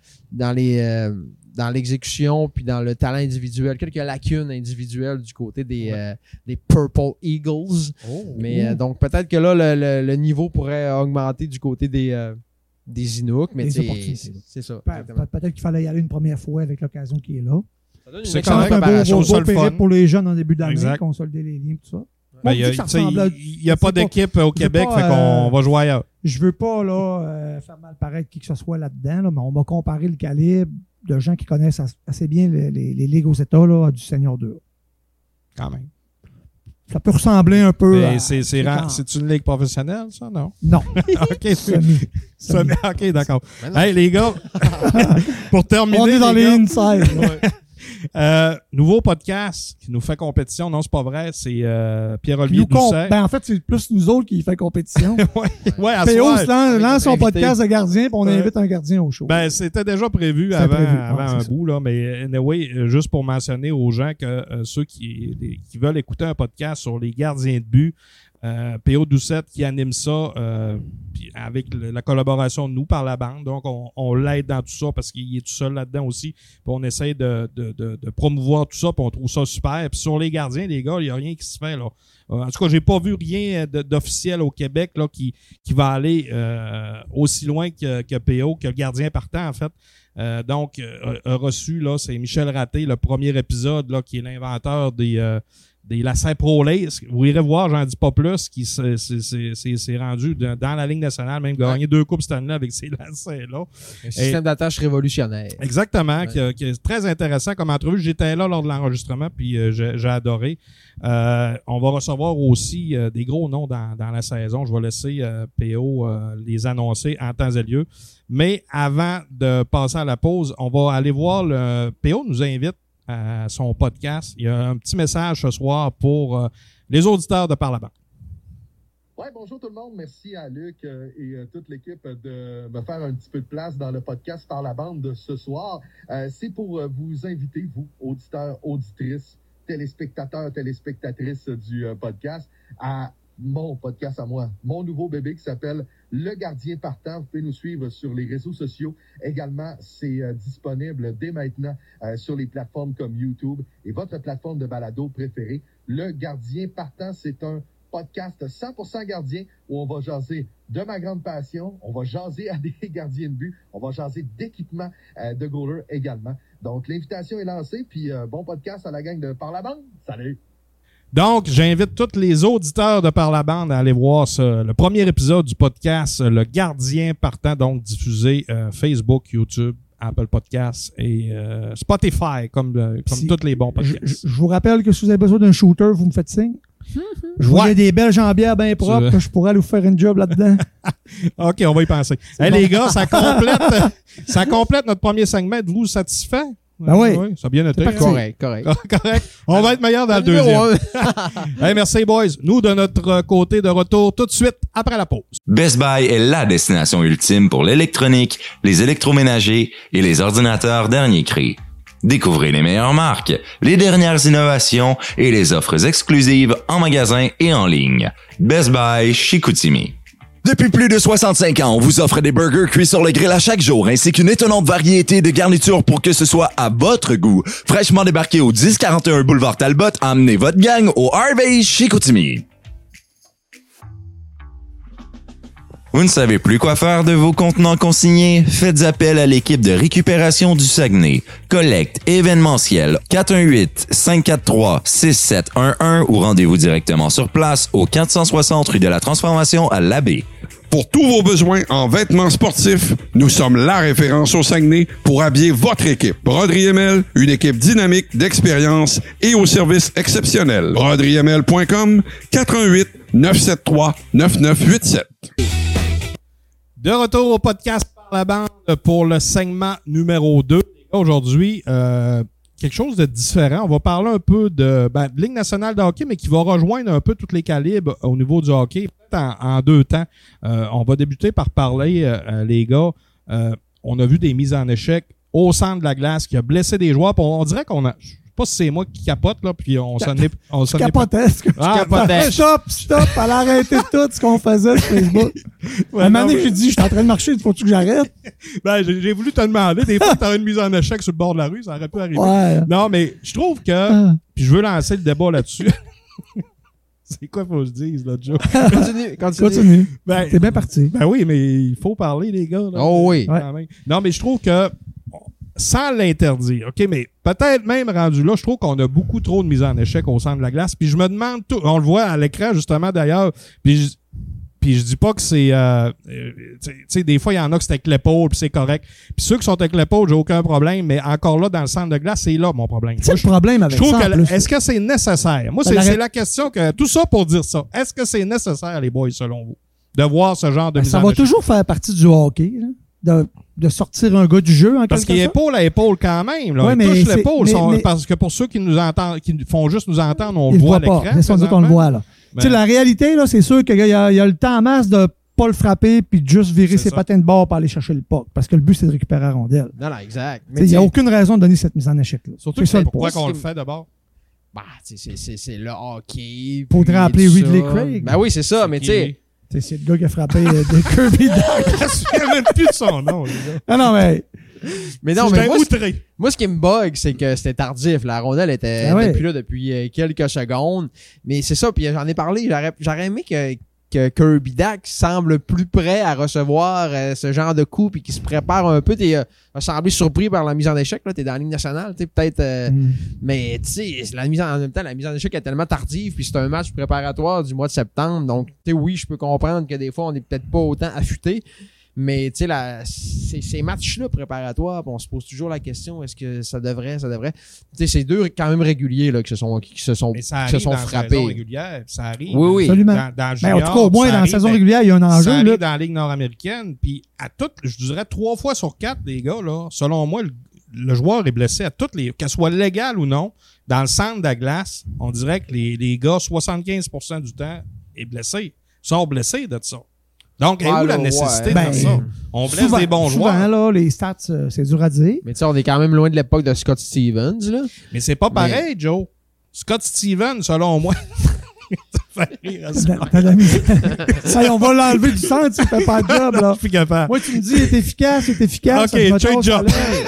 dans l'exécution puis dans le talent individuel, quelques lacunes individuelles du côté des Purple Eagles. Mais donc peut-être que là, le niveau pourrait augmenter du côté des Inuks, mais Des tu sais, opportunités. c'est ça. Peut-être qu'il fallait y aller une première fois avec l'occasion qui est là. Ça donne une C'est excellente correct, préparation. beau, ça, le périple fun. pour les jeunes en début d'année, Exact. consolider les liens, tout ça. Ben, Moi, je dis que ça tu sais, ressemble à- il n'y a pas c'est pas- d'équipe au Québec, pas, fait qu'on va jouer ailleurs. Je veux pas faire mal paraître qui que ce soit là-dedans, là, mais on m'a comparé le calibre de gens qui connaissent assez bien les ligues aux États là, du Senior 2. Quand même. Ça peut ressembler un peu à... C'est une ligue professionnelle, ça, non? Non. OK, Semi. OK, d'accord. Ben non. Hey, les gars, pour terminer. On est dans les gars, inside. là. nouveau podcast qui nous fait compétition. Non, c'est pas vrai. C'est Pierre-Olivier Doucet. En fait, c'est plus nous autres qui fait compétition. Ouais, à PO soir. lance son invité. podcast de gardien, puis on Ouais. invite un gardien au show. Ben, c'était déjà prévu C'était avant, prévu, avant ouais, un c'est bout, là. Mais anyway, juste pour mentionner aux gens que ceux qui veulent écouter un podcast sur les gardiens de but, P.O. Doucette qui anime ça puis avec la collaboration de nous par la bande. Donc, on l'aide dans tout ça parce qu'il est tout seul là-dedans aussi. Puis on essaie de promouvoir tout ça, puis on trouve ça super. Puis sur les gardiens, les gars, il n'y a rien qui se fait, là. En tout cas, j'ai pas vu rien d'officiel au Québec là qui va aller aussi loin que P.O., que le gardien partant, en fait. Donc, a reçu, là, c'est Michel Raté, le premier épisode, là, qui est l'inventeur des lacets Pro Lace. Vous irez voir, j'en dis pas plus, qui s'est rendu dans la Ligue nationale, même gagné 2 coupes Stanley avec ces lacets-là. Un système d'attache révolutionnaire. Exactement, Ouais. qui est très intéressant comme entrevue. J'étais là lors de l'enregistrement, puis j'ai adoré. On va recevoir aussi des gros noms dans la saison. Je vais laisser PO les annoncer en temps et lieu. Mais avant de passer à la pause, on va aller voir PO nous invite à son podcast. Il y a un petit message ce soir pour les auditeurs de Par la Bande. Ouais, bonjour tout le monde. Merci à Luc et toute l'équipe de me faire un petit peu de place dans le podcast Par la Bande de ce soir. C'est pour vous inviter, vous, auditeurs, auditrices, téléspectateurs, téléspectatrices du podcast, à mon podcast à moi, mon nouveau bébé qui s'appelle Le Gardien Partant. Vous pouvez nous suivre sur les réseaux sociaux. Également, c'est disponible dès maintenant sur les plateformes comme YouTube et votre plateforme de balado préférée. Le Gardien Partant, c'est un podcast 100% gardien où on va jaser de ma grande passion, on va jaser à des gardiens de but, on va jaser d'équipement de goaler également. Donc, l'invitation est lancée, puis bon podcast à la gang de Par la Bande. Salut! Donc, j'invite tous les auditeurs de Par la Bande à aller voir le premier épisode du podcast Le Gardien Partant, donc diffusé Facebook, YouTube, Apple Podcasts et Spotify, comme tous les bons podcasts. Je vous rappelle que si vous avez besoin d'un shooter, vous me faites signe. Je voyais des belles jambières bien propres, que je pourrais aller vous faire une job là-dedans. OK, on va y penser. Hey, les gars, ça complète notre premier segment. Êtes-vous satisfait? Ben oui. Ça a bien été. C'est parti. Correct. Correct. On va être meilleur dans le deuxième. Hey, merci, boys. Nous, de notre côté, de retour tout de suite après la pause. Best Buy est la destination ultime pour l'électronique, les électroménagers et les ordinateurs dernier cri. Découvrez les meilleures marques, les dernières innovations et les offres exclusives en magasin et en ligne. Best Buy Chicoutimi. Depuis plus de 65 ans, on vous offre des burgers cuits sur le grill à chaque jour, ainsi qu'une étonnante variété de garnitures pour que ce soit à votre goût. Fraîchement débarqué au 1041 Boulevard Talbot, emmenez votre gang au Harvey's Chicoutimi. Vous ne savez plus quoi faire de vos contenants consignés? Faites appel à l'équipe de récupération du Saguenay. Collecte événementielle 418-543-6711 ou rendez-vous directement sur place au 460 rue de la Transformation à l'Abbé. Pour tous vos besoins en vêtements sportifs, nous sommes la référence au Saguenay pour habiller votre équipe. Broderie ML, une équipe dynamique, d'expérience et au service exceptionnel. broderieml.com 418-973-9987. De retour au podcast par la bande pour le segment numéro 2. Aujourd'hui, quelque chose de différent. On va parler un peu de Ligue nationale de hockey, mais qui va rejoindre un peu tous les calibres au niveau du hockey, peut-être en deux temps. On va débuter par parler, les gars, on a vu des mises en échec au centre de la glace qui a blessé des joueurs. On dirait qu'on a... Je sais pas si c'est moi qui capote, là, puis on s'en est... Tu capotais. capotais. Stop, elle a arrêté tout ce qu'on faisait sur Facebook. Ouais, un moment donné, j'ai dit, je suis en train de marcher, faut-tu que j'arrête? Ben, j'ai voulu te demander. Des fois, t'aurais une mise en échec sur le bord de la rue, ça aurait pu arriver. Ouais. Non, mais je trouve que... Puis je veux lancer le débat là-dessus. C'est quoi faut que je dise, là, Joe? Continue. Ben, T'es bien parti. Ben oui, mais il faut parler, les gars. Là, Oh oui. quand même. Non, mais je trouve que... Sans l'interdire, OK, mais peut-être même rendu là, je trouve qu'on a beaucoup trop de mise en échec au centre de la glace. Puis je me demande tout. On le voit à l'écran, justement, d'ailleurs. Puis je dis pas que c'est... tu sais, des fois, il y en a que c'est avec l'épaule, puis c'est correct. Puis ceux qui sont avec l'épaule, j'ai aucun problème. Mais encore là, dans le centre de glace, c'est là mon problème. C'est le problème avec je trouve ça. que est-ce que c'est nécessaire? Moi, c'est la question que... Tout ça pour dire ça. Est-ce que c'est nécessaire, les boys, selon vous, de voir ce genre de mise en échec? Ça va toujours faire partie du hockey, là. De sortir un gars du jeu, en parce qu'il est épaule à épaule quand même. Là. Ouais, Il touche l'épaule. mais parce que pour ceux qui nous entendent, qui font juste nous entendre, on le il voit à voit l'écran. pas. Laisse-moi dire qu'on le voit, là. Ben, Tu sais, la réalité, là, c'est sûr qu'il y a le temps en masse de pas le frapper puis de juste virer ses patins de bord pour aller chercher le puck. Parce que le but, c'est de récupérer la rondelle. Non, exact. Il n'y a aucune raison de donner cette mise en échec-là. surtout que c'est pourquoi qu'on le fait d'abord. Bah, c'est le hockey. Faut te puis rappeler tout Ridley ça. Craig. Ben oui, c'est ça, mais tu sais. C'est le gars qui a frappé des Kirby Duck. Je me souviens même plus de son nom, les gars. Ah non, mais... Mais non, J'étais mais outré. moi, ce qui me bug, c'est que c'était tardif. La rondelle était depuis là depuis quelques secondes. Mais c'est ça, puis j'en ai parlé. J'aurais aimé que Kirby Duck semble plus prêt à recevoir ce genre de coup puis qu'il se prépare un peu. T'es semblé surpris par la mise en échec. Là, t'es dans la Ligue nationale, t'es peut-être. Mais tu sais, en même temps, la mise en échec est tellement tardive puis c'est un match préparatoire du mois de septembre. Donc, tu sais, oui, je peux comprendre que des fois, on n'est peut-être pas autant affûté. Mais tu sais, ces matchs-là préparatoires, on se pose toujours la question, est-ce que ça devrait? Tu sais, c'est deux quand même réguliers là, qui se sont Mais ça arrive dans frappés. la saison régulière. Ça arrive. Oui. Absolument. Dans Mais en tout cas, au moins, dans la saison régulière, il y a un Ça enjeu. arrive Là. dans la Ligue nord-américaine. Puis à toutes, je dirais 3 fois sur 4, les gars, là, selon moi, le joueur est blessé à toutes les... Qu'elle soit légale ou non, dans le centre de la glace, on dirait que les gars, 75% du temps, est blessé. Sont blessés de ça. Donc, où la nécessité de faire ça? On blesse souvent, des bons joueurs. Souvent, là, les stats, c'est dur à dire. Mais tu sais, on est quand même loin de l'époque de Scott Stevens, là. Mais c'est pas pareil, Joe. Scott Stevens, selon moi... Ça fait rire, T'as la mise. Ça, on va l'enlever du centre, tu fais pas de job, là. Je suis capable. Moi, tu me dis, il est efficace. OK, check job.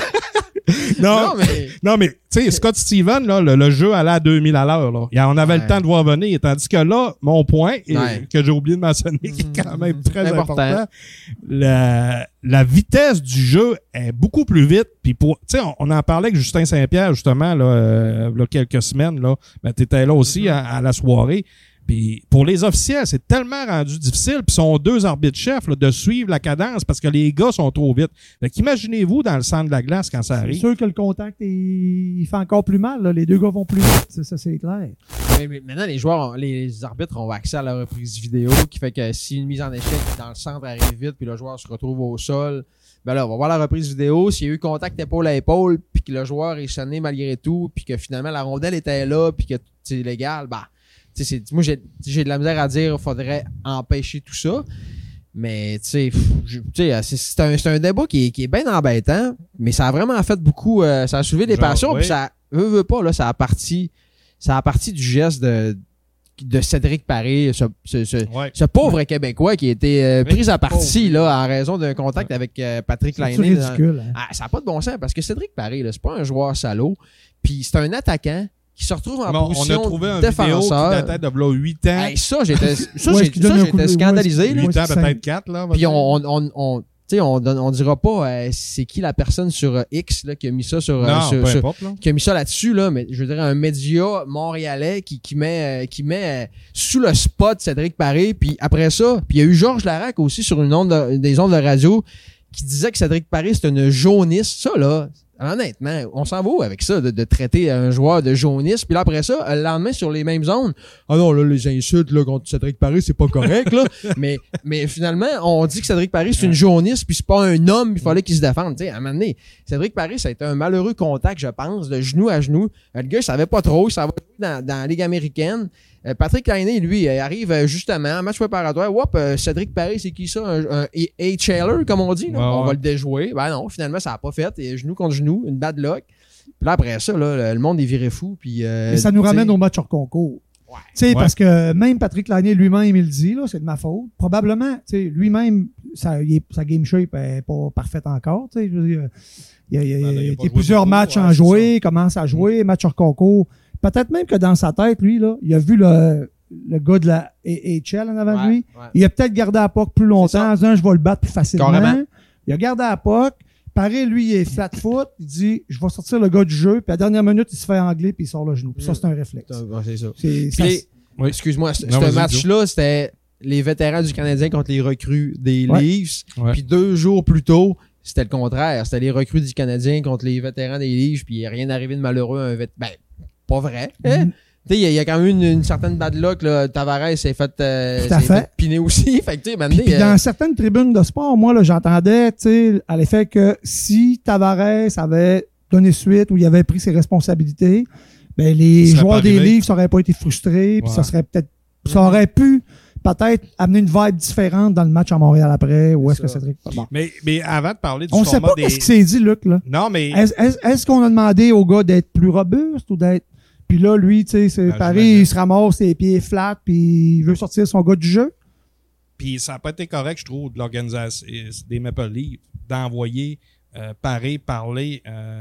Non, mais tu sais, Scott Stevens, là, le jeu allait à 2000 à l'heure. Là. On avait le temps de voir venir. Tandis que là, mon point, que j'ai oublié de mentionner, qui est quand même très important, la vitesse du jeu est beaucoup plus vite. Puis on en parlait avec Justin Saint-Pierre, justement, là, quelques semaines. Là. Ben, tu étais là aussi à la soirée. Puis pour les officiels, c'est tellement rendu difficile, puis sont 2 arbitres-chefs là, de suivre la cadence parce que les gars sont trop vite. Fait qu'imaginez-vous dans le centre de la glace quand ça C'est arrive. sûr que le contact, il fait encore plus mal. Là. Les 2 gars vont plus vite, ça c'est clair. Mais maintenant, les arbitres ont accès à la reprise vidéo qui fait que si une mise en échec dans le centre arrive vite puis le joueur se retrouve au sol, ben là, on va voir la reprise vidéo. S'il y a eu contact épaule à épaule puis que le joueur est sonné malgré tout puis que finalement la rondelle était là puis que c'est légal, bah, moi, j'ai de la misère à dire qu'il faudrait empêcher tout ça. Mais, c'est un débat qui est bien embêtant, mais ça a vraiment fait beaucoup, ça a soulevé des passions, puis ça veut pas, là, ça a parti du geste de Cédric Paré, ce pauvre Québécois qui a été pris à partie, là, en raison d'un contact avec Patrick Laine. C'est ridicule. Hein? Ça n'a pas de bon sens, parce que Cédric Paré, là, c'est pas un joueur salaud, puis c'est un attaquant qui se retrouve en position on a trouvé un défenseur. vidéo qui datait de 8 ans. Hey, ça, j'étais de scandalisé. 8 ans, peut-être 4. Là, puis on dira pas c'est qui la personne sur X là, qui a mis ça sur, non, peu importe, là. qui a mis ça là-dessus, là, mais je dirais un média montréalais qui met sous le spot Cédric Paré, puis après ça, puis il y a eu Georges Larac aussi sur des ondes de radio qui disait que Cédric Paré c'est une jaunisse. Ça, là, honnêtement, on s'en va où avec ça, de traiter un joueur de jaunisse, puis là, après ça, le lendemain, sur les mêmes zones, ah non, là, les insultes, là, contre Cédric Paré, c'est pas correct, là, mais finalement, on dit que Cédric Paré, c'est une jaunisse, puis c'est pas un homme, il fallait qu'il se défende, tu sais, à un moment donné, Cédric Paré, ça a été un malheureux contact, je pense, de genou à genou, le gars, il savait pas trop, il s'en va dans la Ligue américaine. Patrick Laine, lui, arrive justement, match préparatoire. Cédric Paré, c'est qui ça? Un HLer, comme on dit. Là. On va le déjouer. Ben non, finalement, ça n'a pas fait. Et genou contre genou, une bad luck. Puis là, après ça, là, le monde est viré fou. Puis, et ça nous ramène au match hors concours. Ouais. Parce que même Patrick Laine lui-même, il le dit, là, c'est de ma faute. Probablement, lui-même, sa game shape n'est pas parfaite encore. Je veux dire, il y a plusieurs matchs à jouer, il commence à jouer, match hors concours. Peut-être même que dans sa tête, lui, là, il a vu le gars de la AHL en avant de lui. Ouais. Il a peut-être gardé à POC plus longtemps en disant je vais le battre plus facilement. Carrément. Il a gardé à POC. Paré, lui, il est flat foot. Il dit je vais sortir le gars du jeu. Puis à la dernière minute, il se fait angler puis il sort le genou. Puis ça, c'est un réflexe. C'est ça. Excuse-moi, ce match-là, c'était les vétérans du Canadien contre les recrues des Leafs. Ouais. Puis 2 jours plus tôt, c'était le contraire. C'était les recrues du Canadien contre les vétérans des Leafs. Puis il n'y a rien arrivé de malheureux. Pas vrai. Il y a quand même une certaine bad luck. Là. Tavares s'est fait piner aussi. Fait que, puis dans certaines tribunes de sport, moi, là, j'entendais à l'effet que si Tavares avait donné suite ou il avait pris ses responsabilités, ben les joueurs des Leafs n'auraient pas été frustrés. Puis ça aurait pu peut-être amener une vibe différente dans le match à Montréal après. Ou est-ce que Cédric... Bon. Mais avant de parler du on sait pas ce qui s'est dit, Luc. Là. Non, mais... Est-ce qu'on a demandé au gars d'être plus robuste ou d'être... Puis là, lui, tu sais, c'est Paris, il se ramasse les pieds flats, puis il veut sortir son gars du jeu. Puis ça n'a pas été correct, je trouve, de l'organisation des Maple Leafs, d'envoyer Paré parler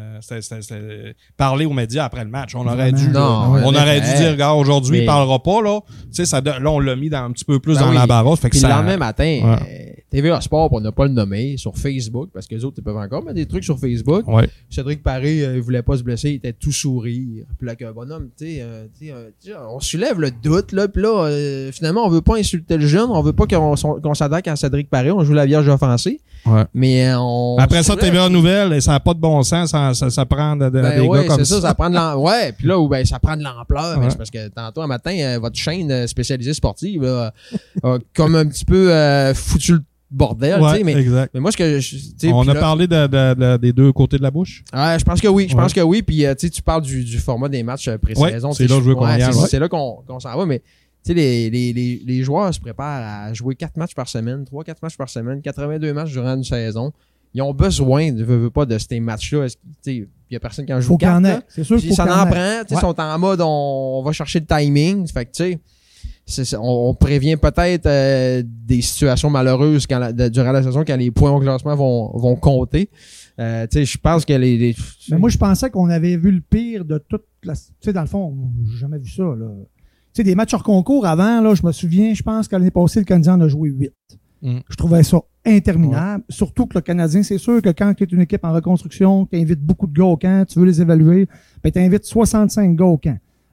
aux médias après le match. On aurait dû dire, regarde, aujourd'hui, il parlera pas, là. Tu sais, là, on l'a mis un petit peu plus dans l'embarras. Puis le lendemain matin, TVA Sport, on n'a pas le nommé, sur Facebook, parce que les autres, ils peuvent encore mettre des trucs sur Facebook. Ouais. Cédric Paré, il voulait pas se blesser, il était tout sourire. Puis là, qu'un bonhomme, on soulève le doute, là, puis là, finalement, on veut pas insulter le jeune, on veut pas qu'on s'attaque à Cédric Paré, on joue la vierge offensée. Ouais. Mais après ça, TVA Nouvelle, et ça n'a pas de bon sens, ça prend des gars comme ça. Ça prend de puis là, ça prend de l'ampleur. Ouais. C'est parce que tantôt, un matin, votre chaîne spécialisée sportive, là, comme un petit peu foutu le bordel, tu sais, mais moi, on a parlé des 2 côtés de la bouche. Ouais, je pense que oui. Je pense que oui. Puis, tu parles du format des matchs pré-saison. Ouais, c'est là que je veux qu'on y aille. C'est là qu'on s'en va, mais tu sais, les joueurs se préparent à jouer 4 matchs par semaine, 3-4 matchs par semaine, 82 matchs durant une saison. Ils ont besoin, pas de ces matchs-là. Il y a personne qui en joue 4. C'est sûr qu'il ça en prend. Ils sont en mode, on va chercher le timing. Fait que, tu sais, on prévient peut-être des situations malheureuses durant la saison quand les points au classement vont compter. Je pense que Mais moi, je pensais qu'on avait vu le pire de toute la... Tu sais, dans le fond, j'ai jamais vu ça, là. Tu sais, des matchs hors concours avant, là, je me souviens, je pense qu'à l'année passée, le Canadien en a joué 8. Je trouvais ça interminable. Ouais. Surtout que le Canadien, c'est sûr que quand tu es une équipe en reconstruction, tu invites beaucoup de gars au camp, tu veux les évaluer, ben tu invites 65 gars au camp.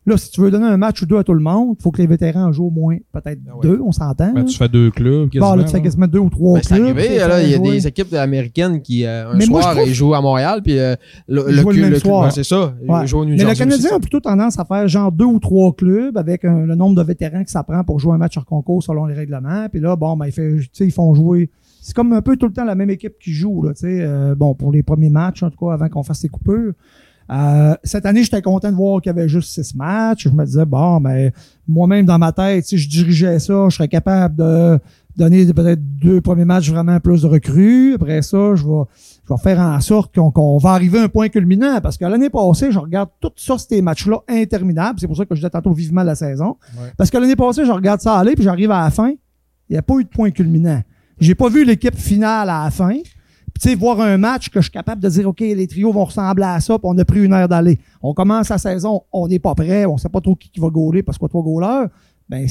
Là, si tu veux donner un match ou 2 à tout le monde, il faut que les vétérans jouent au moins peut-être 2, on s'entend. Ben, tu fais 2 clubs, Bon, là, tu fais quasiment 2 ou 3 c'est clubs. arrivé, là, il y a des équipes américaines qui, un Mais moi, soir, je trouve- ils jouent à Montréal, puis Ils jouent le même soir. ouais, c'est ça. Ouais. Ils jouent au New Mais le Jersey Canadien aussi. a plutôt tendance à faire genre 2 ou 3 clubs avec le nombre de vétérans que ça prend pour jouer un match hors concours selon les règlements. Puis là, bon, ben, ils font jouer. C'est comme un peu tout le temps la même équipe qui joue, là, tu sais. Bon, pour les premiers matchs, en tout cas, avant qu'on fasse les coupures. Cette année, j'étais content de voir qu'il y avait juste 6 matchs. Je me disais, bon, ben, moi-même, dans ma tête, si je dirigeais ça, je serais capable de donner peut-être 2 premiers matchs vraiment plus de recrues. Après ça, je vais faire en sorte qu'on va arriver à un point culminant. Parce que l'année passée, je regarde tout ça, ces matchs-là interminables. C'est pour ça que je disais tantôt vivement la saison. Ouais. Parce que l'année passée, je regarde ça aller, puis j'arrive à la fin. Il n'y a pas eu de point culminant. J'ai pas vu l'équipe finale à la fin. Puis, tu sais, voir un match que je suis capable de dire, OK, les trios vont ressembler à ça, puis on a pris une heure d'aller. On commence la saison, on n'est pas prêt, on sait pas trop qui va gauler parce qu'on a 3 goalers. Ben,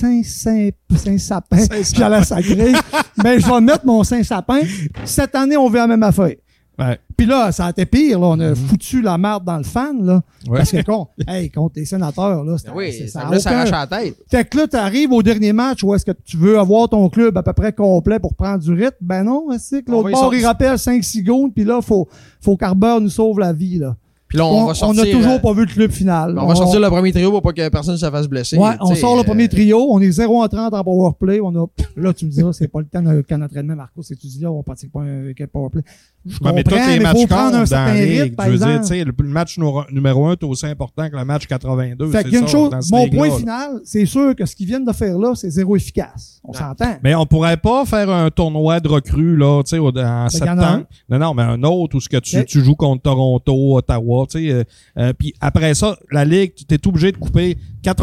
Saint-Sapin, j'allais sacrer. Ben, je vais mettre mon Saint-Sapin. Cette année, on veut la même affaire. Ouais. Puis là, ça a été pire, là. On a foutu la merde dans le fan, là. Ouais. Parce que contre les sénateurs, là, Oui, ça ça a me s'arrache aucun... à la tête. Fait que là, t'arrives au dernier match où est-ce que tu veux avoir ton club à peu près complet pour prendre du rythme. Ben non, c'est que l'autre bord, il rappelle 5-6 secondes, puis là, faut qu'Arbeur nous sauve la vie, là. Puis là, On va sortir. a toujours pas vu le club final. On va sortir le premier trio pour pas que personne se fasse blesser. Ouais, on Tu sais, sort le premier trio, on est 0-30 en powerplay, là, tu me diras, c'est pas le temps d'un camp d'entraînement, Marco, c'est tu dis là, on pratique pas un powerplay. Je Ouais, mais tous comprends, les mais matchs faut prendre un comptent dans certain la ligue. rythme, par Je veux dire, exemple. tu sais, le match numéro 1 est aussi important que le match 82. Fait c'est qu'il y a une ça, chose, dans cette mon ligue-là, point là. final, c'est sûr que ce qu'ils viennent de faire là, c'est zéro efficace. On s'entend. Mais on pourrait pas faire un tournoi de recrues, là, tu sais, en qu'il y en a septembre. Non, mais un autre où ce que Ok. tu joues contre Toronto, Ottawa, tu sais. Puis après ça, la Ligue, tu es obligé de couper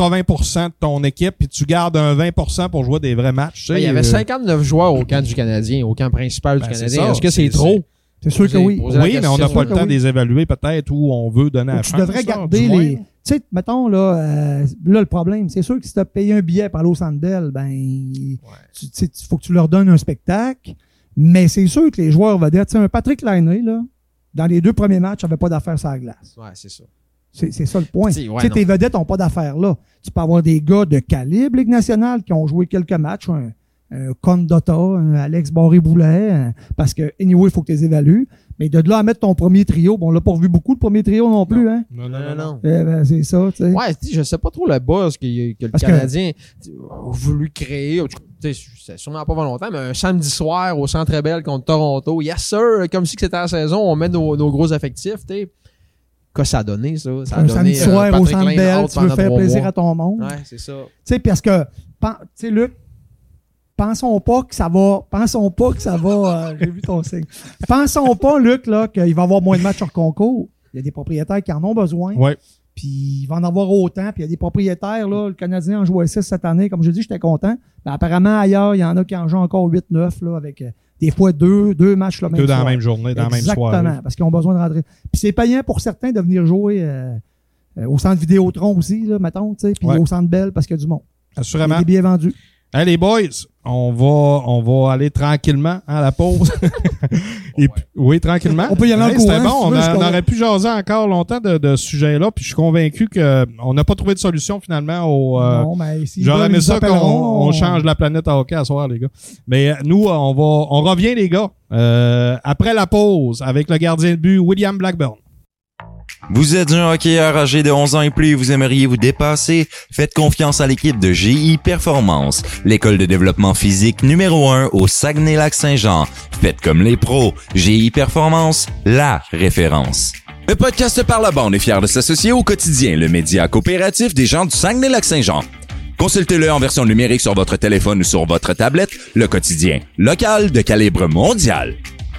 80% de ton équipe puis tu gardes un 20% pour jouer des vrais matchs. tu sais. Il y avait 59 joueurs au camp du Canadien, au camp principal du Ben, c'est Canadien. ça. Est-ce que c'est C'est- trop? C'est sûr que oui. Poser la Oui, mais on n'a question. pas le temps Oui. de les évaluer peut-être où on veut donner la Tu chance. devrais là, garder du moins. les. Tu sais, mettons, là, le problème, c'est sûr que si tu as payé un billet pour aller au Centre Bell, ben, il faut que tu leur donnes un spectacle. Mais c'est sûr que les joueurs vedettes, tu sais, un Patrick Laine, là, dans les 2 premiers matchs, n'avait pas d'affaires sur la glace. Ouais, c'est ça. C'est ça le point. Si, ouais, Tu sais, non. tes vedettes n'ont pas d'affaires là. Tu peux avoir des gars de calibre Ligue nationale qui ont joué quelques matchs, un Condotta, un Alex Barré-Boulet, parce que, anyway, il faut que tu les évalues. Mais de là à mettre ton premier trio, bon, on l'a pas revu beaucoup, le premier trio non plus, hein. Non. Ben, c'est ça, tu sais. Ouais, tu sais, je sais pas trop le buzz que le Parce que- Canadien a voulu créer. Tu sais, c'est sûrement pas volontaire, mais un samedi soir au Centre Bell contre Toronto. Yes, sir! Comme si c'était la saison, on met nos gros effectifs, tu sais. Qu'est-ce que ça a donné, ça? Ça a Un donné samedi soir au Patrick Centre Laine Bell, out tu veux pendant faire 3 plaisir mois. à ton monde. Ouais, c'est ça. Tu sais, parce que, tu sais, Luc, pensons pas que ça va, j'ai vu ton signe. Pensons pas, Luc, là, qu'il va y avoir moins de matchs hors concours. Il y a des propriétaires qui en ont besoin. Ouais. Puis il va en avoir autant. Puis il y a des propriétaires, là, le Canadien en jouait 6 cette année. Comme je dis, j'étais content. Mais apparemment, ailleurs, il y en a qui en jouent encore 8-9, là, avec des fois deux matchs le même Deux dans soir. la même journée, dans la même soirée. Exactement, parce qu'ils ont besoin de rentrer. Puis c'est payant pour certains de venir jouer au centre Vidéotron aussi, là, mettons, tu sais, puis Ouais. au centre Bell parce qu'il y a du monde. Il y a Assurément. des billets vendus. Hey, les boys, on va aller tranquillement à la pause. Et puis- oui, tranquillement. On peut y aller en Hey, c'était courant, bon. si tu veux, On aurait pu jaser encore longtemps de ce sujet-là. Puis je suis convaincu qu'on n'a pas trouvé de solution finalement au. Non, mais s'ils J'aurais veulent, aimé ils ça appelleront. qu'on change la planète à hockey à soir, les gars. Mais nous, on revient, les gars, après la pause avec le gardien de but, William Blackburn. Vous êtes un hockeyeur âgé de 11 ans et plus et vous aimeriez vous dépasser? Faites confiance à l'équipe de GI Performance, l'école de développement physique numéro 1 au Saguenay-Lac-Saint-Jean. Faites comme les pros. GI Performance, la référence. Le podcast Par la bande est fier de s'associer au quotidien, le média coopératif des gens du Saguenay-Lac-Saint-Jean. Consultez-le en version numérique sur votre téléphone ou sur votre tablette, le quotidien local de calibre mondial.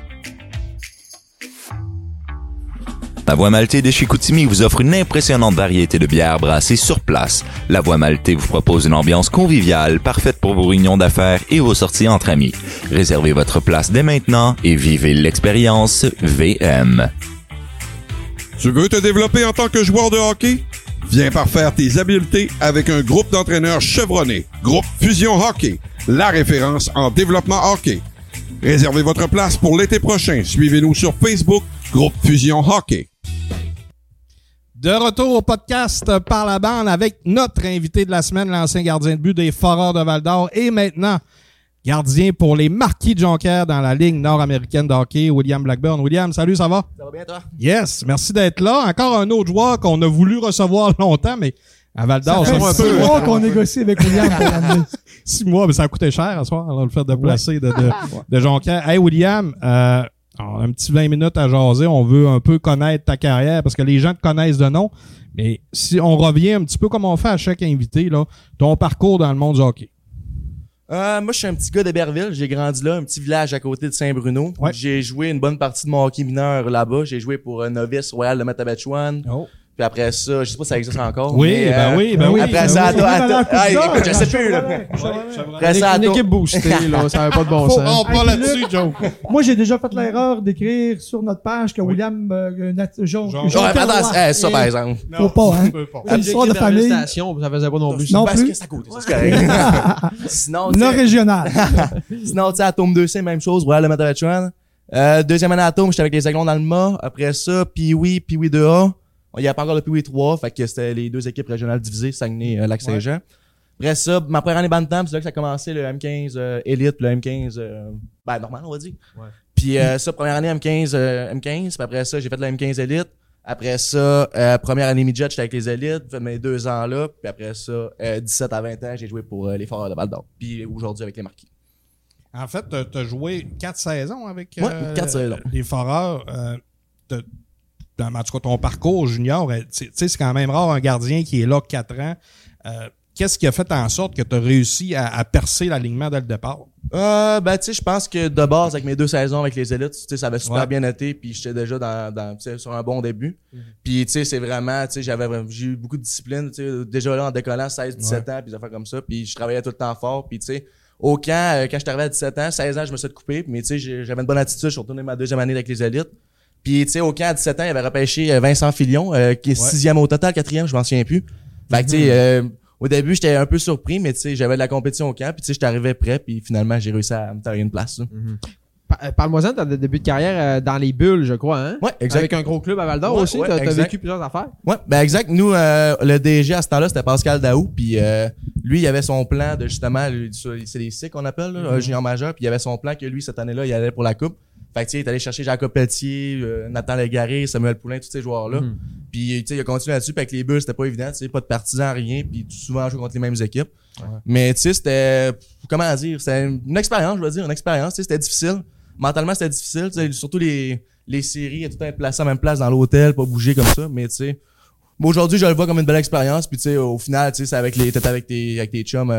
La Voie Maltée de Chicoutimi vous offre une impressionnante variété de bières brassées sur place. La Voie Maltée vous propose une ambiance conviviale, parfaite pour vos réunions d'affaires et vos sorties entre amis. Réservez votre place dès maintenant et vivez l'expérience VM. Tu veux te développer en tant que joueur de hockey? Viens parfaire tes habiletés avec un groupe d'entraîneurs chevronnés. Groupe Fusion Hockey, la référence en développement hockey. Réservez votre place pour l'été prochain. Suivez-nous sur Facebook, Groupe Fusion Hockey. De retour au podcast Par la bande avec notre invité de la semaine, l'ancien gardien de but des Foreurs de Val-d'Or et maintenant gardien pour les Marquis de Jonquière dans la Ligue nord-américaine de hockey, William Blackburn. William, salut, ça va? Ça va bien, toi? Yes, merci d'être là. Encore un autre joueur qu'on a voulu recevoir longtemps, mais à Val-d'Or, ça fait un 6 peu... mois qu'on négocie avec William pour l'amener. 6 mois, mais ça a coûté cher à soir, alors, le fait de placer de Jonquière. Hey, William, un petit 20 minutes à jaser. On veut un peu connaître ta carrière parce que les gens te connaissent de nom. Mais si on revient un petit peu comme on fait à chaque invité, là, ton parcours dans le monde du hockey. Moi, je suis un petit gars d'Héberville. J'ai grandi là, un petit village à côté de Saint-Bruno. Ouais. J'ai joué une bonne partie de mon hockey mineur là-bas. J'ai joué pour Novice Royal de Mattabetchouan. Oh. Puis après ça, je sais pas si ça existe encore. Oui, mais, ben oui. Après ça, écoute, je sais plus, là. Après ça, Une équipe boostée, là, ça avait pas de bon sens. On parle là-dessus, Joe. Moi, j'ai déjà fait l'erreur d'écrire sur notre page que William ça, par exemple. Faut pas, hein? C'est une histoire de famille. Ça faisait pas non plus. Non Parce plus. que c'est à côté, ça, c'est correct. Sinon, tu Le sais, régional. sinon, tu sais, Atome 2C, même chose, Royal de Mattabetchouan. Deuxième année à Atome, j'étais avec les Aiglons dans le mât. Après ça, Pee-Wee 2A. Il n'y a pas encore le Pee-Wee 3, fait que c'était les deux équipes régionales divisées, Saguenay, Lac-Saint-Jean. Après ça, ma première année Bantam, c'est là que ça a commencé le M15 Elite, le M15 normal, on va dire. Ouais. Puis ça, première année M15, puis après ça, j'ai fait le M15 Elite. Après ça, première année midget, j'étais avec les élites, fait mes 2 ans là, puis après ça, 17 à 20 ans, j'ai joué pour les Foreurs de Val-d'Or. Puis aujourd'hui avec les Marquis. En fait, t'as joué 4 saisons avec 4 saisons. les Foreurs. En tout cas, ton parcours junior, tu sais, c'est quand même rare un gardien qui est là 4 ans. Qu'est-ce qui a fait en sorte que tu as réussi à percer l'alignement dès le départ? Tu sais, je pense que de base, avec mes 2 saisons avec les élites, tu sais, ça avait super bien été, puis j'étais déjà tu sais, sur un bon début. Puis, tu sais, c'est vraiment, tu sais, j'ai eu beaucoup de discipline, tu sais, déjà là, en décollant 16-17 ans, puis des affaires comme ça, puis je travaillais tout le temps fort, puis tu sais, au camp, quand j'étais arrivé à 17 ans, 16 ans, je me suis coupé, mais tu sais, j'avais une bonne attitude, je suis retourné ma 2e année avec les élites. Puis, tu sais, au camp, à 17 ans, il avait repêché Vincent Filion, qui est 6e au total, 4e, je m'en souviens plus. Fait que, tu sais, au début, j'étais un peu surpris, mais tu sais, j'avais de la compétition au camp, puis tu sais, j'étais arrivé prêt, puis finalement, j'ai réussi à me tailler une place. Parle-moi-en de ton début de carrière dans les Bulles, je crois, hein? Ouais, exact. Avec un gros club à Val-d'Or aussi, t'as vécu plusieurs affaires. Ouais, ben exact. Nous, le DG à ce temps-là, c'était Pascal Daou, puis lui, il avait son plan de justement, c'est les SIC qu'on appelle, là, junior majeur, puis il avait son plan que lui, cette année-là, il allait pour la coupe. Fait que tu sais, il est allé chercher Jacob Pelletier, Nathan Légaré, Samuel Poulin, tous ces joueurs-là. Puis tu sais, il a continué là-dessus, puis avec les Bulls, c'était pas évident, tu sais, pas de partisans, rien, puis souvent joué contre les mêmes équipes. Ouais. Mais tu sais, c'était, comment dire, c'était une expérience, je veux dire, une expérience, tu sais, c'était difficile. Mentalement, c'était difficile, tu sais, surtout les séries, tout le temps être placé à la même place dans l'hôtel, pas bouger comme ça, mais tu sais, aujourd'hui, je le vois comme une belle expérience, puis tu sais, au final, tu sais, c'est t'étais avec tes chums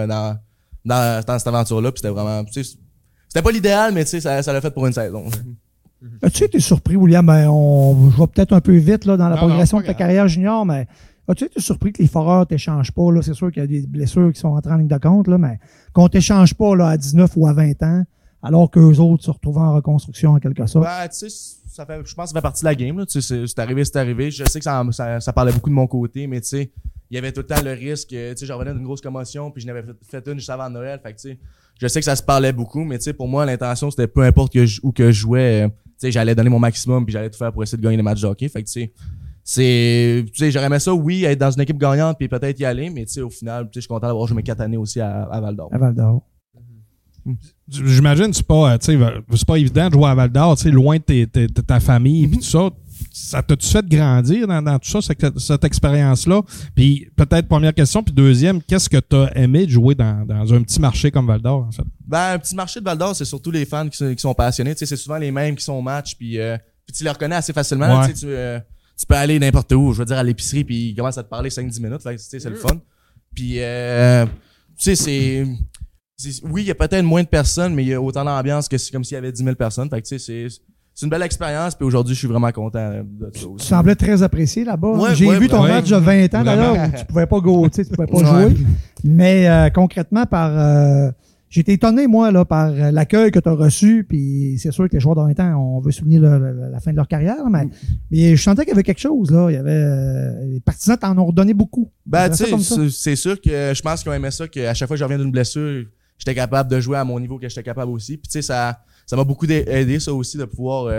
dans cette aventure-là, puis c'était vraiment, tu sais, c'était pas l'idéal, mais tu sais, ça l'a fait pour une saison. As-tu été surpris, William? Je vais peut-être un peu vite là, dans la progression de ta carrière junior, mais as-tu été surpris que les Foreurs t'échangent pas? Là? C'est sûr qu'il y a des blessures qui sont entrées en ligne de compte, là, mais qu'on t'échange pas là, à 19 ou à 20 ans, alors qu'eux autres se retrouvent en reconstruction en quelque sorte. Ben, tu sais, je pense que ça fait partie de la game. Là. Tu sais, c'est arrivé. Je sais que ça parlait beaucoup de mon côté, mais tu sais, il y avait tout le temps le risque. Tu sais, j'en revenais d'une grosse commotion, puis je n'avais fait une juste avant Noël. Fait que tu sais, je sais que ça se parlait beaucoup, mais tu sais, pour moi, l'intention, c'était peu importe où que je jouais, tu sais, j'allais donner mon maximum, puis j'allais tout faire pour essayer de gagner les matchs de hockey. Fait que tu sais, j'aurais aimé ça, oui, être dans une équipe gagnante, puis peut-être y aller, mais tu sais, au final, tu sais, je suis content d'avoir joué mes 4 années aussi à Val-d'Or. À Val-d'Or. J'imagine c'est pas évident de jouer à Val-d'Or, tu sais, loin de ta famille et tout ça. Ça t'a-tu fait grandir dans tout ça, cette expérience-là? Puis peut-être première question, puis deuxième, qu'est-ce que t'as aimé de jouer dans un petit marché comme Val-d'Or, en fait? Ben, un petit marché de Val-d'Or, c'est surtout les fans qui sont passionnés. Tu sais, c'est souvent les mêmes qui sont au match, puis tu les reconnais assez facilement. Ouais. Tu peux aller n'importe où, je veux dire à l'épicerie, puis ils commencent à te parler 5-10 minutes. Fait que, tu sais, c'est le fun. Puis, tu sais, oui, il y a peut-être moins de personnes, mais il y a autant d'ambiance que c'est comme s'il y avait 10 000 personnes. Fait que, tu sais, c'est une belle expérience, puis aujourd'hui, je suis vraiment content de ça aussi. Tu semblais très apprécié là-bas. Ouais, j'ai vu ton match de 20 ans d'ailleurs, où tu pouvais pas tu pouvais pas jouer. Mais concrètement, j'ai été étonné, moi, là, par l'accueil que tu as reçu, puis c'est sûr que les joueurs de 20 ans, on veut souligner la fin de leur carrière, mais je sentais qu'il y avait quelque chose, là. Il y avait, les partisans t'en ont redonné beaucoup. Ben, tu sais, c'est sûr que je pense qu'ils ont aimé ça, qu'à chaque fois que je reviens d'une blessure, j'étais capable de jouer à mon niveau que j'étais capable aussi. Puis tu sais, ça m'a beaucoup aidé, ça aussi, de pouvoir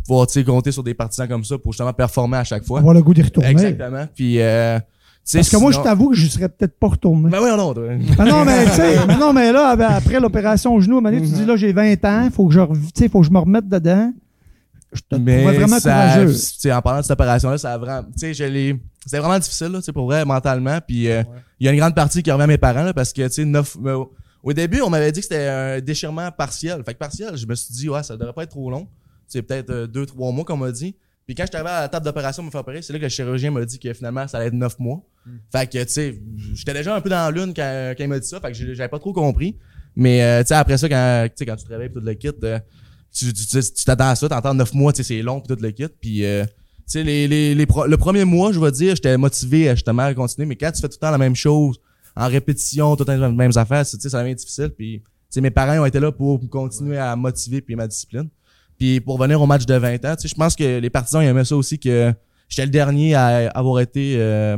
pouvoir, tu sais, compter sur des partisans comme ça pour justement performer à chaque fois. Avoir le goût d'y retourner. Exactement. Puis, parce que moi, je t'avoue que je serais peut-être pas retourné. Ben oui, non. Non, mais tu sais, mais là, après l'opération au genou, à un moment donné, tu dis là, j'ai 20 ans, faut que je me remette dedans. Je te trouvais vraiment courageux. Tu sais, en parlant de cette opération-là, ça a vraiment, tu sais, c'était vraiment difficile, là, tu sais, pour vrai, mentalement. Puis, il y a une grande partie qui revient à mes parents, là, parce que, tu sais, au début, on m'avait dit que c'était un déchirement partiel. Fait que partiel, je me suis dit, ouais, ça devrait pas être trop long. C'est peut-être 2-3 mois, qu'on m'a dit. Puis quand je suis arrivé à la table d'opération pour me faire opérer, c'est là que le chirurgien m'a dit que finalement, ça allait être 9 mois. Fait que, tu sais, j'étais déjà un peu dans l'une quand il m'a dit ça. Fait que j'avais pas trop compris. Mais, tu sais, après ça, quand tu te réveilles pis tout le kit, tu t'attends à ça, t'entends 9 mois, tu sais, c'est long pis tout le kit. Puis, tu sais, le premier mois, je vais dire, j'étais motivé justement à continuer. Mais quand tu fais tout le temps la même chose, en répétition, tout le temps les mêmes affaires, tu sais, ça devient difficile. Puis, tu sais, mes parents ont été là pour continuer à motiver puis ma discipline. Puis pour revenir au match de 20 ans, tu sais, je pense que les partisans ils aimaient ça aussi que j'étais le dernier à avoir été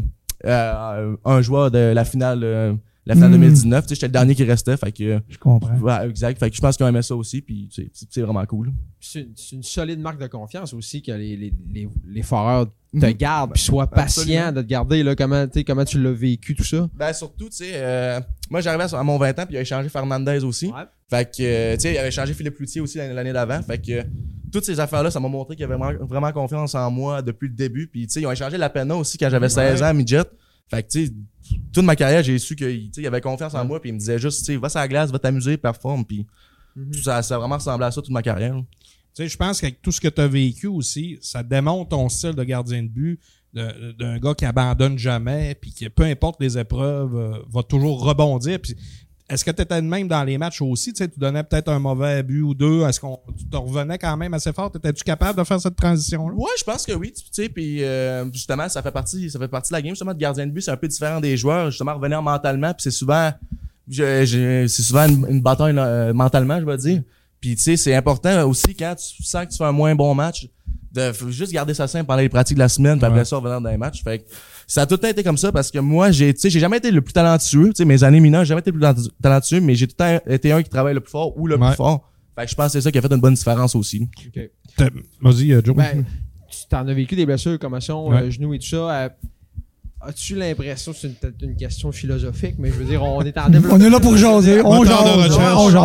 un joueur de la finale 2019. Tu sais, j'étais le dernier qui restait, fait que je comprends. Ouais, exact. Fait que je pense qu'ils ont aimé ça aussi, puis c'est vraiment cool. C'est une solide marque de confiance aussi que les foreurs te gardent puis soient patients de te garder là. Comment tu l'as vécu tout ça? Ben surtout, tu sais, moi j'arrivais à mon 20 ans puis il a échangé Fernandez aussi. Ouais. Fait que tu sais, il avait échangé Philippe Loutier aussi l'année d'avant. Fait que toutes ces affaires-là, ça m'a montré qu'il avait vraiment confiance en moi depuis le début. Puis tu sais, ils ont échangé Lapena aussi quand j'avais 16 ans à midget. Fait que tu sais, toute ma carrière, j'ai su qu'il avait confiance en moi puis il me disait juste, tu sais, va sur la glace, va t'amuser, performe. Puis ça a vraiment ressemblé à ça toute ma carrière. Tu sais, je pense qu'avec tout ce que tu as vécu aussi, ça démontre ton style de gardien de but, d'un gars qui abandonne jamais, puis qui, peu importe les épreuves, va toujours rebondir. Puis, est-ce que tu étais de même dans les matchs aussi? Tu sais, tu donnais peut-être un mauvais but ou deux. Est-ce qu'on tu te revenais quand même assez fort? Étais-tu capable de faire cette transition-là? Ouais, je pense que oui. Tu sais, puis justement, ça fait partie de la game. Justement, de gardien de but, c'est un peu différent des joueurs. Justement, revenir mentalement, puis c'est souvent une bataille mentalement, je vais dire. Puis tu sais, c'est important aussi quand tu sens que tu fais un moins bon match de juste garder ça simple pendant les pratiques de la semaine, puis après ça revenir dans les matchs. Fait que ça a tout le temps été comme ça parce que moi, j'ai jamais été le plus talentueux. Tu sais, mes années mineures, j'ai jamais été le plus talentueux, mais j'ai tout le temps été un qui travaille le plus fort ou le plus fort. Fait que je pense que c'est ça qui a fait une bonne différence aussi. Okay. Vas-y, Joe. Ben, tu t'en as vécu des blessures, commotion, genoux et tout ça. As-tu l'impression, c'est peut-être une question philosophique, mais je veux dire, on est en développement. On est là pour jaser. On jase.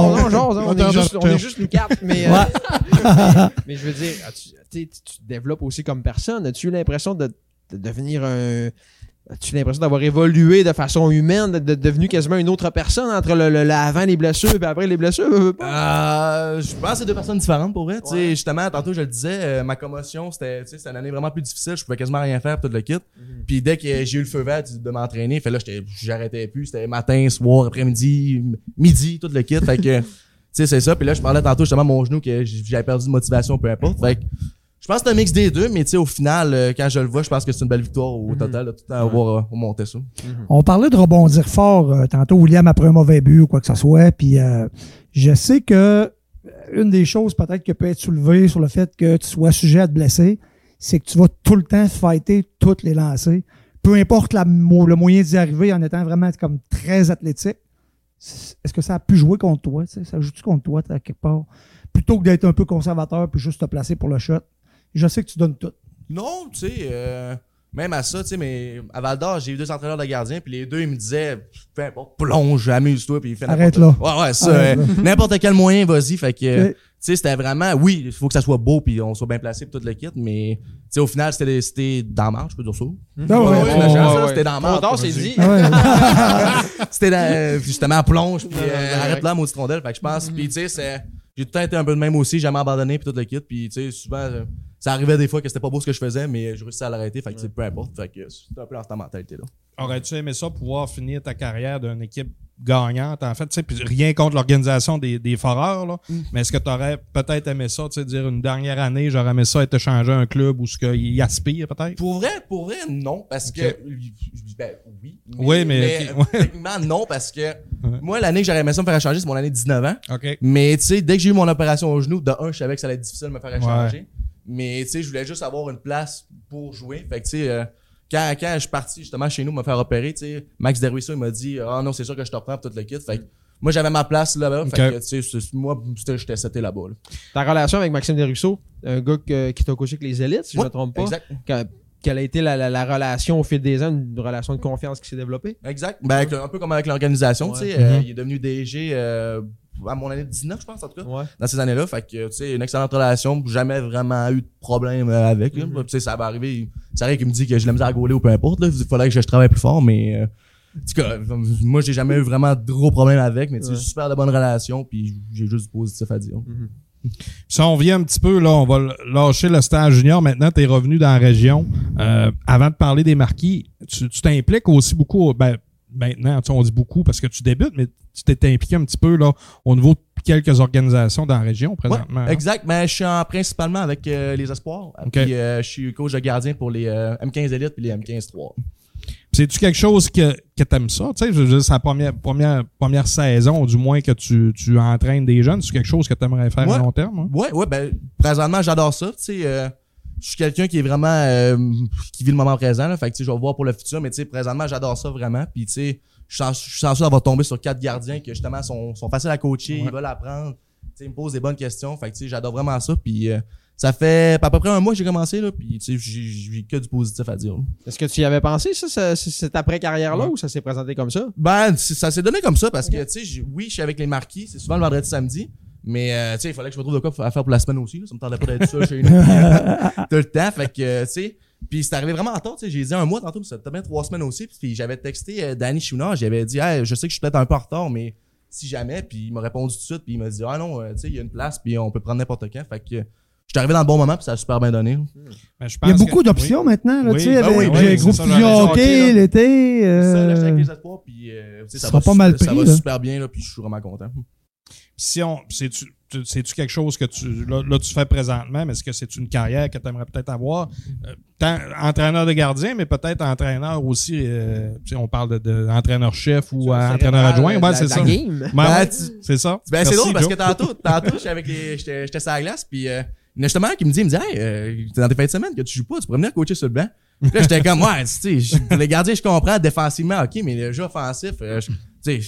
On est juste nous quatre, mais mais je veux dire, tu te développes aussi comme personne. As-tu eu l'impression de devenir as-tu l'impression d'avoir évolué de façon humaine, de devenu quasiment une autre personne entre avant les blessures et après les blessures? Je pense que c'est deux personnes différentes pour vrai. Tu sais, justement, tantôt je le disais, ma commotion, c'était une année vraiment plus difficile. Je pouvais quasiment rien faire, tout le kit. Puis dès que j'ai eu le feu vert de m'entraîner, fait là, j'arrêtais plus. C'était matin, soir, après-midi, midi, tout le kit. Fait que, tu sais, c'est ça. Puis là, je parlais tantôt justement mon genou que j'avais perdu de motivation, peu importe. Fait que, je pense que c'est un mix des deux, mais tu sais, au final, quand je le vois, je pense que c'est une belle victoire au total, de tout le temps avoir remonté ça. On parlait de rebondir fort tantôt, William, après un mauvais but ou quoi que ce soit. Puis je sais que une des choses peut-être qui peut être soulevée sur le fait que tu sois sujet à te blesser, c'est que tu vas tout le temps fighter toutes les lancers. Peu importe le moyen d'y arriver en étant vraiment comme très athlétique. Est-ce que ça a pu jouer contre toi? Ça joue-tu contre toi à quelque part? Plutôt que d'être un peu conservateur puis juste te placer pour le shot. Je sais que tu donnes tout. Non, tu sais, même à ça, tu sais, mais à Val d'Or, j'ai eu 2 entraîneurs de gardiens, puis les deux, ils me disaient, peu importe, plonge, amuse-toi, puis fais arrête là. Ouais, ça, n'importe quel moyen, vas-y. Fait que, tu sais, c'était vraiment, oui, il faut que ça soit beau, puis on soit bien placé pour tout le kit, mais, tu sais, au final, c'était dans la marche, je peux dire ça. C'était dans la marche. C'est dit. C'était justement, plonge, puis arrête là, maudite rondelle. Fait que je pense, puis tu sais, j'ai tout le temps été un peu de même aussi, jamais abandonné, puis tout le kit, puis tu sais, souvent, ça arrivait des fois que c'était pas beau ce que je faisais, mais je réussissais à l'arrêter, fait que peu importe. Fait que c'était un peu dans cette mentalité-là. Aurais-tu aimé ça, pouvoir finir ta carrière d'une équipe gagnante, en fait, tu sais, puis rien contre l'organisation des foreurs, là, mais est-ce que tu aurais peut-être aimé ça, tu sais, dire une dernière année, j'aurais aimé ça être échangé à un club où ce qu'il aspire, peut-être? Pour vrai, non, parce que, ben, oui. Oui, mais techniquement, non, parce que, moi, l'année que j'aurais aimé ça me faire échanger, c'est mon année de 19 ans. OK. Mais, tu sais, dès que j'ai eu mon opération au genou, de un, je savais que ça allait être difficile de me faire échanger. Mais, tu sais, je voulais juste avoir une place pour jouer. Fait que, tu sais, quand je suis parti justement chez nous me faire opérer, tu sais, Max Deruisseau, il m'a dit, ah non, c'est sûr que je te reprends pour tout le kit. Fait que moi, j'avais ma place là-bas. Ok. Fait que, tu sais, moi, j'étais seté là-bas. Là. Ta relation avec Maxime Desruisseaux, un gars qui t'a coaché avec les élites, si je Ouais, me trompe pas. Exact. Quelle a été la relation au fil des ans, une relation de confiance qui s'est développée? Exact. Ben, un peu comme avec l'organisation, Ouais. tu sais. Il est devenu DG à mon année 19, je pense, en tout cas. Ouais. Dans ces années-là. Fait que, tu sais, une excellente relation. Jamais vraiment eu de problème avec. Là. Tu sais, ça va arriver. C'est vrai qu'il me dit que j'ai la misère à gauler ou peu importe. Là. Il faudrait que je travaille plus fort, mais en tout cas, moi, j'ai jamais eu vraiment de gros problèmes avec, mais tu sais, super de bonnes relations, puis j'ai juste du positif à dire. Si on vient un petit peu, là, on va lâcher le stage junior. Maintenant, tu es revenu dans la région. Avant de parler des marquis, tu t'impliques aussi beaucoup, maintenant, tu sais, on dit beaucoup parce que tu débutes, mais tu t'es impliqué un petit peu là au niveau de quelques organisations dans la région présentement. Ouais, exact. Mais je suis principalement avec les Espoirs. Okay. Puis je suis coach de gardien pour les M15 Elite et les M15-3. C'est-tu quelque chose que t'aimes ça? Tu sais, je veux dire, c'est la première saison, du moins, que tu entraînes des jeunes. C'est quelque chose que tu aimerais faire à long terme? Hein? Ouais, ben, présentement, j'adore ça. Tu sais, je suis quelqu'un qui est vraiment, qui vit le moment présent, là. Fait que, tu sais, je vais voir pour le futur, mais tu sais, présentement, j'adore ça vraiment. Puis, tu sais, je suis chanceux d'avoir tombé sur 4 gardiens qui, justement, sont faciles à coacher, ils veulent apprendre. Tu sais, ils me posent des bonnes questions. Fait que, tu sais, j'adore vraiment ça. Puis, ça fait à peu près un mois que j'ai commencé, là. Puis, tu sais, j'ai que du positif à dire, là. Est-ce que tu y avais pensé, ça cette après-carrière-là, ou ça s'est présenté comme ça? Ben, ça s'est donné comme ça parce que, tu sais, oui, je suis avec les marquis. C'est souvent le vendredi, samedi. Mais, tu sais, il fallait que je me trouve de quoi à faire pour la semaine aussi, là. Ça me tendait pas d'être ça chez nous tout le temps. Fait que, tu sais, puis c'est arrivé vraiment tard, tu sais. J'ai dit un mois tantôt, mais ça fait bien 3 semaines aussi. Puis j'avais texté Danny Chouinard. J'avais dit, hey, je sais que je suis peut-être un peu en retard, mais si jamais. Puis il m'a répondu tout de suite. Puis il m'a dit, ah non, tu sais, il y a une place. Puis on peut prendre n'importe quand. Fait que, je suis arrivé dans le bon moment, puis ça a super bien donné. Ben, je Il y a pense beaucoup d'options maintenant, là, Oui, tu sais, ben avec oui, groupe c'est ça, fusion j'allais hockey, dire, l'été. Ça, là, j'étais avec les espoirs, puis tu sais, ça sera pas mal ça pris, va là. super bien, là, puis je suis vraiment content. C'est-tu quelque chose que tu fais présentement, mais est-ce que c'est une carrière que tu aimerais peut-être avoir? Tant entraîneur de gardien, mais peut-être entraîneur aussi, tu sais, on parle de entraîneur-chef ou entraîneur adjoint. Ouais, c'est ça. C'est ça. Ben, c'est Merci, drôle parce Joe. que tantôt, j'étais sur la glace, puis il y en a justement un qui me dit, hey, t'es dans tes fins de semaine que tu joues pas, tu pourrais venir coacher sur le banc. Puis là, j'étais comme, ouais, tu sais, les gardiens, je comprends, défensivement, ok, mais le jeu offensif, tu sais,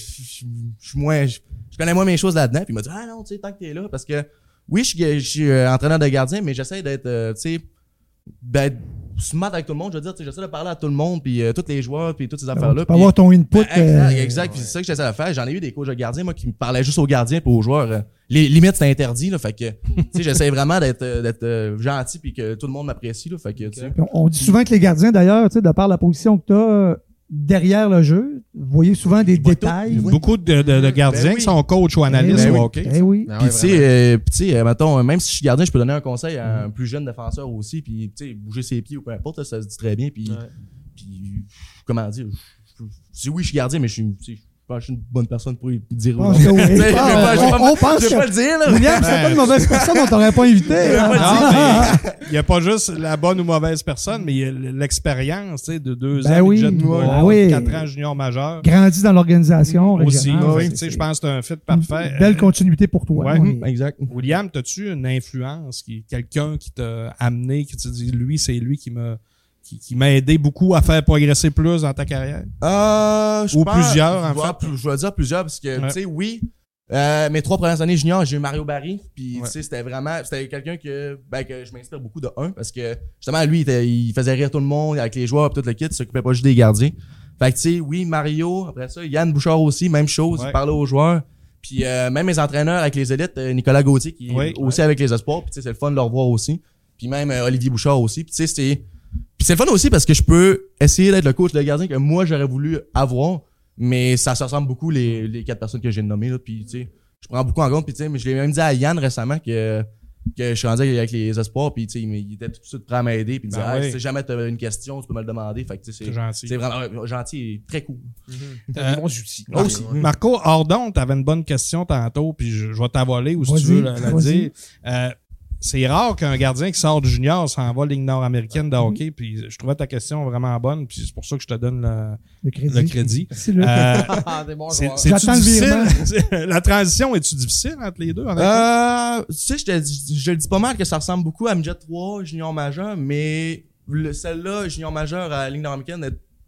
je connais moins mes choses là-dedans. Puis il m'a dit, ah non, tu sais, tant que t'es là, parce que, oui, je suis entraîneur de gardien, mais j'essaie d'être, tu sais, d'être smart avec tout le monde. Je veux dire, tu sais, j'essaie de parler à tout le monde, puis tous les joueurs, puis toutes ces affaires-là. Tu peux avoir ton input. Exact. Puis c'est ça que j'essaie de faire. J'en ai eu des coachs de gardiens, moi, qui me parlaient juste aux gardiens puis aux joueurs. Les limites, c'était interdit, là. Fait que, tu sais, j'essaie vraiment d'être gentil puis que tout le monde m'apprécie, là. Fait que, tu sais. On dit souvent que les gardiens, d'ailleurs, tu sais, de par la position que tu as derrière le jeu, vous voyez souvent des détails. Beaucoup de gardiens Ben oui. qui sont coachs ou analystes Ben oui. au hockey. Eh oui. Ah Puis ouais, tu sais, mettons, même si je suis gardien, je peux donner un conseil à un plus jeune défenseur aussi, puis tu sais, bouger ses pieds ou peu importe, là, ça se dit très bien. Puis, comment dire, oui, je suis gardien, mais je suis une bonne personne pour lui dire. Je pense que oui. Tu sais, On pense je vais pas que le dire, là. William, c'est pas une mauvaise personne, on t'aurait pas invité. hein. Il n'y a pas juste la bonne ou mauvaise personne, mais il y a l'expérience, tu sais, de 2 Ben ans oui. de jeune Ben oui. 4 ans junior majeur. Grandi dans l'organisation Aussi. régionale. Fait que, tu sais, je pense que c'est un fit parfait. Belle continuité pour toi. Ouais. On est- Exact. William, as-tu une influence, quelqu'un qui t'a amené, qui te dit, lui, c'est lui qui m'a aidé beaucoup à faire progresser plus dans ta carrière? Je Ou pense- plusieurs, en ouais, fait. Je vais dire plusieurs parce que, Ouais. tu sais, oui, mes 3 premières années junior, j'ai eu Mario Barry, puis Ouais. tu sais, c'était quelqu'un que je m'inspire beaucoup de parce que, justement, lui, il faisait rire tout le monde avec les joueurs et tout le kit, il s'occupait pas juste des gardiens. Fait que, tu sais, oui, Mario, après ça, Yann Bouchard aussi, même chose, Ouais. il parlait aux joueurs. Puis même mes entraîneurs avec les élites, Nicolas Gauthier, qui Oui. est aussi avec les espoirs, puis tu sais, c'est le fun de le revoir aussi. Puis même Olivier Bouchard aussi, puis tu sais, c'est le fun aussi parce que je peux essayer d'être le coach de gardien que moi j'aurais voulu avoir, mais ça se ressemble beaucoup les 4 personnes que j'ai nommées là, puis tu sais, je prends beaucoup en compte, puis tu sais, mais je l'ai même dit à Yann récemment que je suis rendu avec les espoirs, puis tu sais, il était tout de suite prêt à m'aider, puis il disait, Ben oui. si jamais tu as une question, tu peux me le demander, fait que tu sais, C'est gentil. c'est vraiment gentil et très cool. T'as des bons outils. Aussi. Marco, hors d'onde, t'avais une bonne question tantôt, puis je vais t'avoler ou si tu Vas-y, veux la vas-y. dire. C'est rare qu'un gardien qui sort du junior s'en va à la Ligue nord-américaine de hockey, puis je trouvais ta question vraiment bonne, puis c'est pour ça que je te donne Le crédit. le crédit. Merci, Luc. Des bons C'est- joueurs. C'est-tu J'attends le difficile? La transition, est-tu difficile entre les deux? honnêtement? Tu sais, je le dis pas mal que ça ressemble beaucoup à Midget 3, junior majeur, mais celle-là, junior majeur à la Ligue nord-américaine, est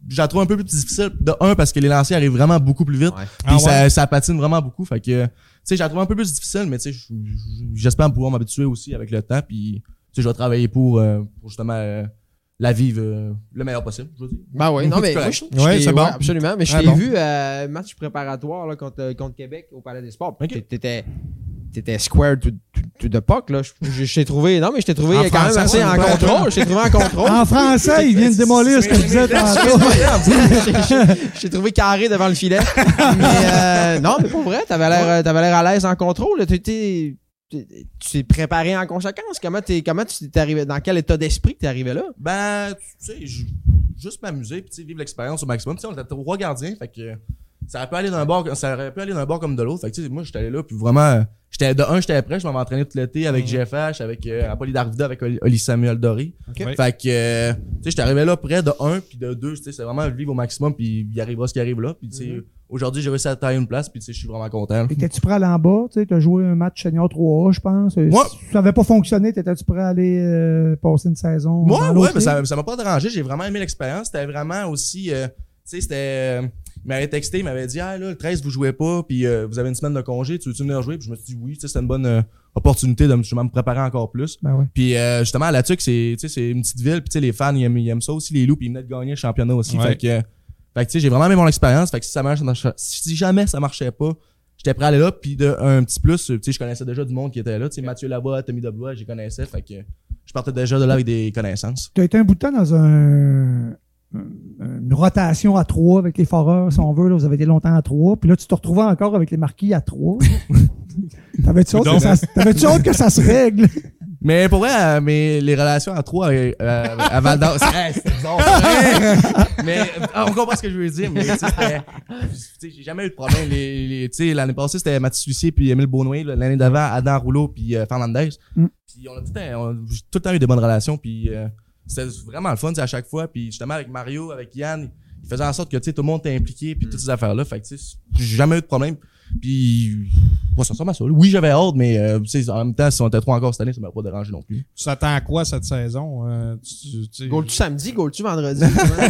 je la trouve un peu plus difficile. De un, parce que les lancers arrivent vraiment beaucoup plus vite. Ouais. Puis ça patine vraiment beaucoup. Fait que, tu sais, je la trouve un peu plus difficile, mais tu sais, j'espère pouvoir m'habituer aussi avec le temps. Puis, tu sais, je vais travailler pour justement la vivre le meilleur possible, je veux dire. Ben oui, non, mais moi, Ouais, c'est bon. absolument. Mais je Ouais, t'ai bon. vu match préparatoire là, contre Québec au Palais des Sports. Ok. T'étais square to the puck, là. Je t'ai trouvé, non, mais je t'ai trouvé En quand même français, assez en contrôle. Je t'ai trouvé en contrôle. En français, il vient de démolir ce que je disais tantôt. Je t'ai trouvé carré devant le filet. Mais non, mais pour vrai, t'avais l'air à l'aise en contrôle. Là. Tu t'es préparé en conséquence. Comment tu t'es arrivé, dans quel état d'esprit que t'es arrivé là? Ben, tu sais, juste m'amuser puis tu sais, vivre l'expérience au maximum. Tu sais, on était 3 gardiens, fait que ça aurait pu aller d'un bord comme de l'autre. Fait que tu sais, moi j'étais allé là puis vraiment j'étais prêt, je m'avais entraîné tout l'été avec GFH, avec Apolli Darvida, avec Oli Samuel Doré. Okay. Fait que tu sais, j'étais arrivé là près de 1 puis de 2, tu sais, c'est vraiment vivre au maximum puis il arrivera ce qui arrive là puis tu sais aujourd'hui j'ai réussi à tailler une place puis tu sais je suis vraiment content. Étais-tu prêt à aller en bas? Tu as joué un match senior 3A, je pense. Ouais. Si ça n'avait pas fonctionné, t'étais-tu prêt à aller passer une saison? Moi, dans ouais, l'autre mais ligue? ça m'a pas dérangé. J'ai vraiment aimé l'expérience. C'était vraiment aussi, tu sais, c'était, il m'avait texté, il m'avait dit, ah, là, le 13, vous jouez pas, puis vous avez une semaine de congé, tu veux-tu venir jouer? Puis je me suis dit, oui, tu sais, c'était une bonne opportunité de me préparer encore plus. Ben ouais. Puis justement, à La Tuque, c'est une petite ville, puis tu sais, les fans, ils aiment ça aussi, les loups, puis ils venaient de gagner le championnat aussi. Ouais. Fait que tu sais, j'ai vraiment aimé mon expérience. Fait que si jamais ça marchait pas, j'étais prêt à aller là, puis un petit plus, tu sais, je connaissais déjà du monde qui était là, tu sais, Mathieu Lavoie, Tommy Deblois, j'y connaissais, fait que je partais déjà de là avec des connaissances. Tu as été un bout de temps dans une rotation à 3 avec les Foreurs, si on veut. Là, vous avez été longtemps à 3. Puis là, tu te retrouvais encore avec les Marquis à 3. T'avais-tu hâte que ça se règle? Mais pour vrai, mais les relations à 3 à Val d'Or, c'est bizarre. Mais on comprend ce que je veux dire, mais tu sais, j'ai jamais eu de problème. Tu sais, l'année passée, c'était Mathis Lucier puis Émile Beaunois. L'année d'avant, Adam Rouleau puis Fernandez. Puis on a tout le temps eu des bonnes relations. Puis c'était vraiment le fun, tu sais, à chaque fois. Puis justement, avec Mario, avec Yann, il faisait en sorte que tu sais, tout le monde était impliqué puis toutes ces affaires-là. Fait que tu sais, j'ai jamais eu de problème. Puis ça ressemble à ça. Oui, j'avais hâte, mais tu sais, en même temps, si on était 3 encore cette année, ça m'a pas dérangé non plus. Tu t'attends à quoi cette saison? Goal-tu samedi, goal-tu vendredi?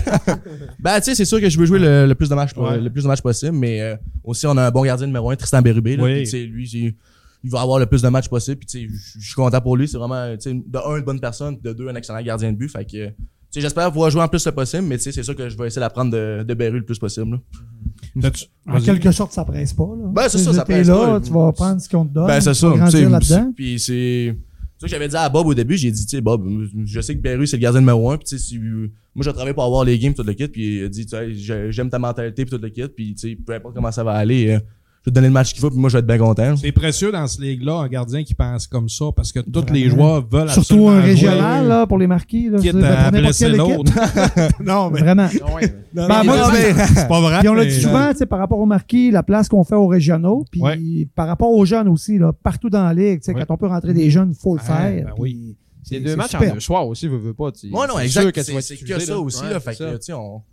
Ben, tu sais, c'est sûr que je veux jouer le plus de matchs, Ouais. le plus de matchs possible, mais aussi, on a un bon gardien numéro 1, Tristan Bérubé, là. Oui. Puis, tu sais, lui, il va avoir le plus de matchs possible, puis tu sais, je suis content pour lui. C'est vraiment, tu sais, de 1, une bonne personne, puis de 2, un excellent gardien de but. Fait que, tu sais, j'espère pouvoir jouer en plus le possible, mais tu sais, c'est sûr que je vais essayer d'apprendre de Béru le plus possible, là. En quelque sorte, ça presse pas. Là. Ben, c'est ça, ça T'es presse là, pas. tu vas prendre ce qu'on te donne. Ben, c'est tu ça. vas grandir tu sais, là-dedans. Puis c'est ça que j'avais dit à Bob au début, j'ai dit, tu sais, Bob, je sais que Béru, c'est le gardien numéro 1, puis tu sais, si, moi, je travaille pour avoir les games, tout le kit, puis il a dit, tu sais, j'aime ta mentalité, puis tout le kit, puis tu sais, peu importe comment ça va aller, je vais te donner le match qu'il faut, puis moi, je vais être bien content. C'est précieux dans ce ligue-là, un gardien qui pense comme ça, parce que tous les joueurs veulent Surtout un absolument régional, jouer, là, pour les Marquis. Là, quitte je veux dire, à pour n'importe blesser quelle équipe. l'autre. Non, mais Vraiment. non, Ben, moi, c'est pas vrai. Puis on l'a mais- dit souvent, tu sais, par rapport aux Marquis, la place qu'on fait aux régionaux, puis Ouais. par rapport aux jeunes aussi, là, partout dans la ligue, tu sais, Ouais. quand on peut rentrer des jeunes, il faut le Ah, faire. ben puis oui. C'est 2 matchs super. en 2 soirs aussi, veux pas. Moi, non, c'est exact. sûr que tu vas C'est être que diffusé, ça aussi, Ouais, là. c'est Fait ça. que, tu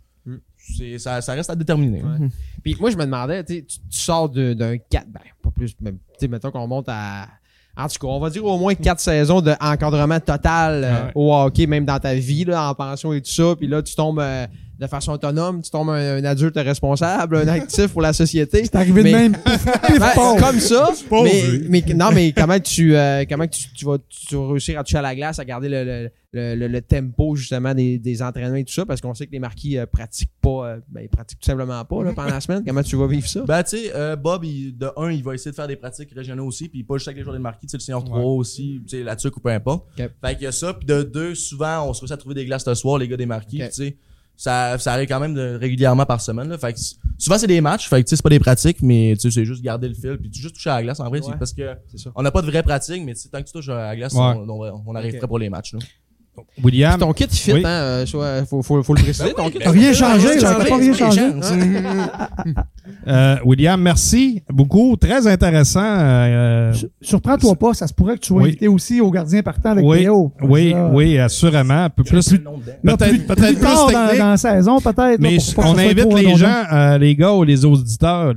sais, ça reste à déterminer. Ouais. Puis moi, je me demandais, tu sors d'un 4, ben, pas plus, même, tu sais, mettons qu'on monte à. En tout cas, on va dire au moins 4 saisons d'encadrement total Ouais. au hockey, même dans ta vie, là, en pension et tout ça. Puis là, tu tombes de façon autonome, tu tombes un adulte responsable, un actif pour la société. C'est arrivé Mais- de même. Pif, Ben, paf. comme ça, pauvre, mais, lui. mais non, mais comment tu vas réussir à toucher à la glace, à garder le tempo justement des entraînements et tout ça, parce qu'on sait que les Marquis pratiquent pas, ils pratiquent tout simplement pas là, pendant la semaine. Comment tu vas vivre ça? Ben, tu sais, Bob, il va essayer de faire des pratiques régionales aussi, puis pas juste avec les joueurs des Marquis, tu sais, le senior 3 aussi, tu sais, la tuque ou peu importe. Ok. Fait qu'il y a ça, puis de 2, souvent, on se réussit à trouver des glaces le soir, les gars des Marquis, Ok. tu sais. Ça arrive quand même régulièrement par semaine, là. Fait que souvent, c'est des matchs, fait que, tu sais, c'est pas des pratiques, mais, tu sais, c'est juste garder le fil, puis tu juste toucher à la glace, en vrai, Ouais. c'est parce que C'est ça. on n'a pas de vraie pratique, mais tu sais, tant que tu touches à la glace, Ouais. on arrive Ok. prêt pour les matchs, là. William, Ton kit fit, Oui. hein, faut le préciser. Ton kit T'as rien changé, rien t'as pas rien changé. William, merci beaucoup. Très intéressant. Surprends-toi pas, ça se pourrait que tu sois Oui. invité aussi au gardien partant avec Oui, Théo. oui, Ça, oui, assurément. Un peu plus, là, peut-être plus tard plus dans technique. la saison, peut-être. Mais là, pour pas que on ça soit invite trop les redondant. gens, les gars ou les auditeurs.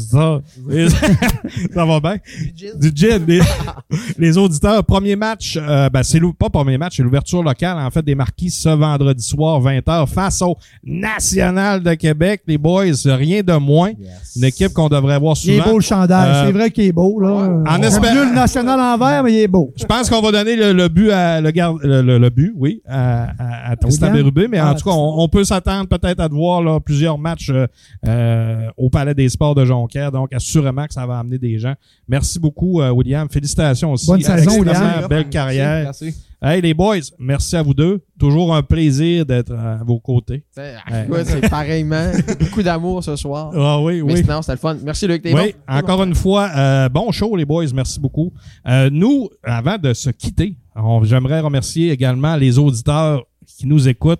Ça va bien? Du gin. Les auditeurs, premier match, pas premier match, c'est l'ouverture locale, en fait, des Marquis ce vendredi soir, 20h, face au National de Québec. Les boys, rien de moins. Une équipe qu'on devrait voir Il est souvent. beau le chandail, c'est vrai qu'il est beau. Là. En On espérant- a vu le national en vert, mais il est beau. Je pense qu'on va donner le but à le but, oui, à Tristan William? Bérubé, mais en Ah, tout cas, on peut s'attendre peut-être à te voir là, plusieurs matchs au Palais des Sports de Jonquière, donc assurément que ça va amener des gens. Merci beaucoup, William. Félicitations aussi. Bonne saison, Extrêmement William. belle carrière. Merci. Hey, les boys, merci à vous deux. Toujours un plaisir d'être à vos côtés. Écoute, c'est pareillement. Beaucoup d'amour ce soir. Ah oui, Mais oui. sinon, c'était le fun. Merci, Luc. T'es Oui, bon. encore une fois, bon show les boys, merci beaucoup. Nous, avant de se quitter, j'aimerais remercier également les auditeurs qui nous écoutent.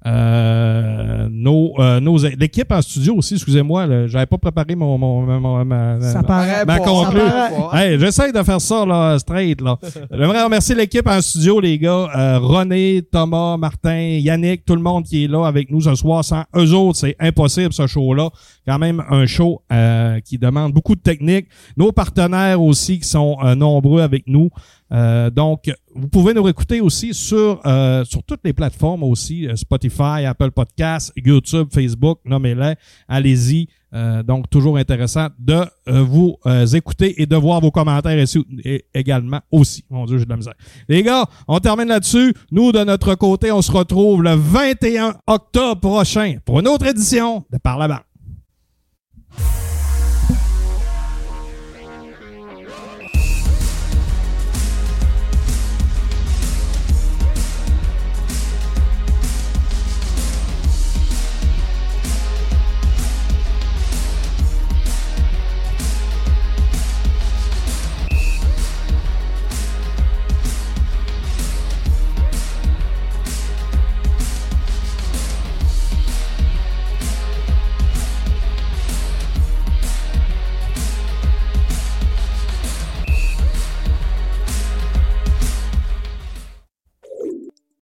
L'équipe en studio aussi, excusez-moi, là, j'avais pas préparé Ça paraît ma pas, conclue. ça paraît. Hey, j'essaie de faire ça là, straight là. J'aimerais remercier l'équipe en studio, les gars, René, Thomas, Martin, Yannick, tout le monde qui est là avec nous ce soir. Sans eux autres, c'est impossible ce show-là. Quand même un show qui demande beaucoup de technique. Nos partenaires aussi qui sont nombreux avec nous. Donc, vous pouvez nous réécouter aussi sur toutes les plateformes aussi, Spotify, Apple Podcasts, YouTube, Facebook, nommez-les, allez-y. Donc, toujours intéressant de vous écouter et de voir vos commentaires ici également aussi. Mon Dieu, j'ai de la misère. Les gars, on termine là-dessus. Nous, de notre côté, on se retrouve le 21 octobre prochain pour une autre édition de Par la bande.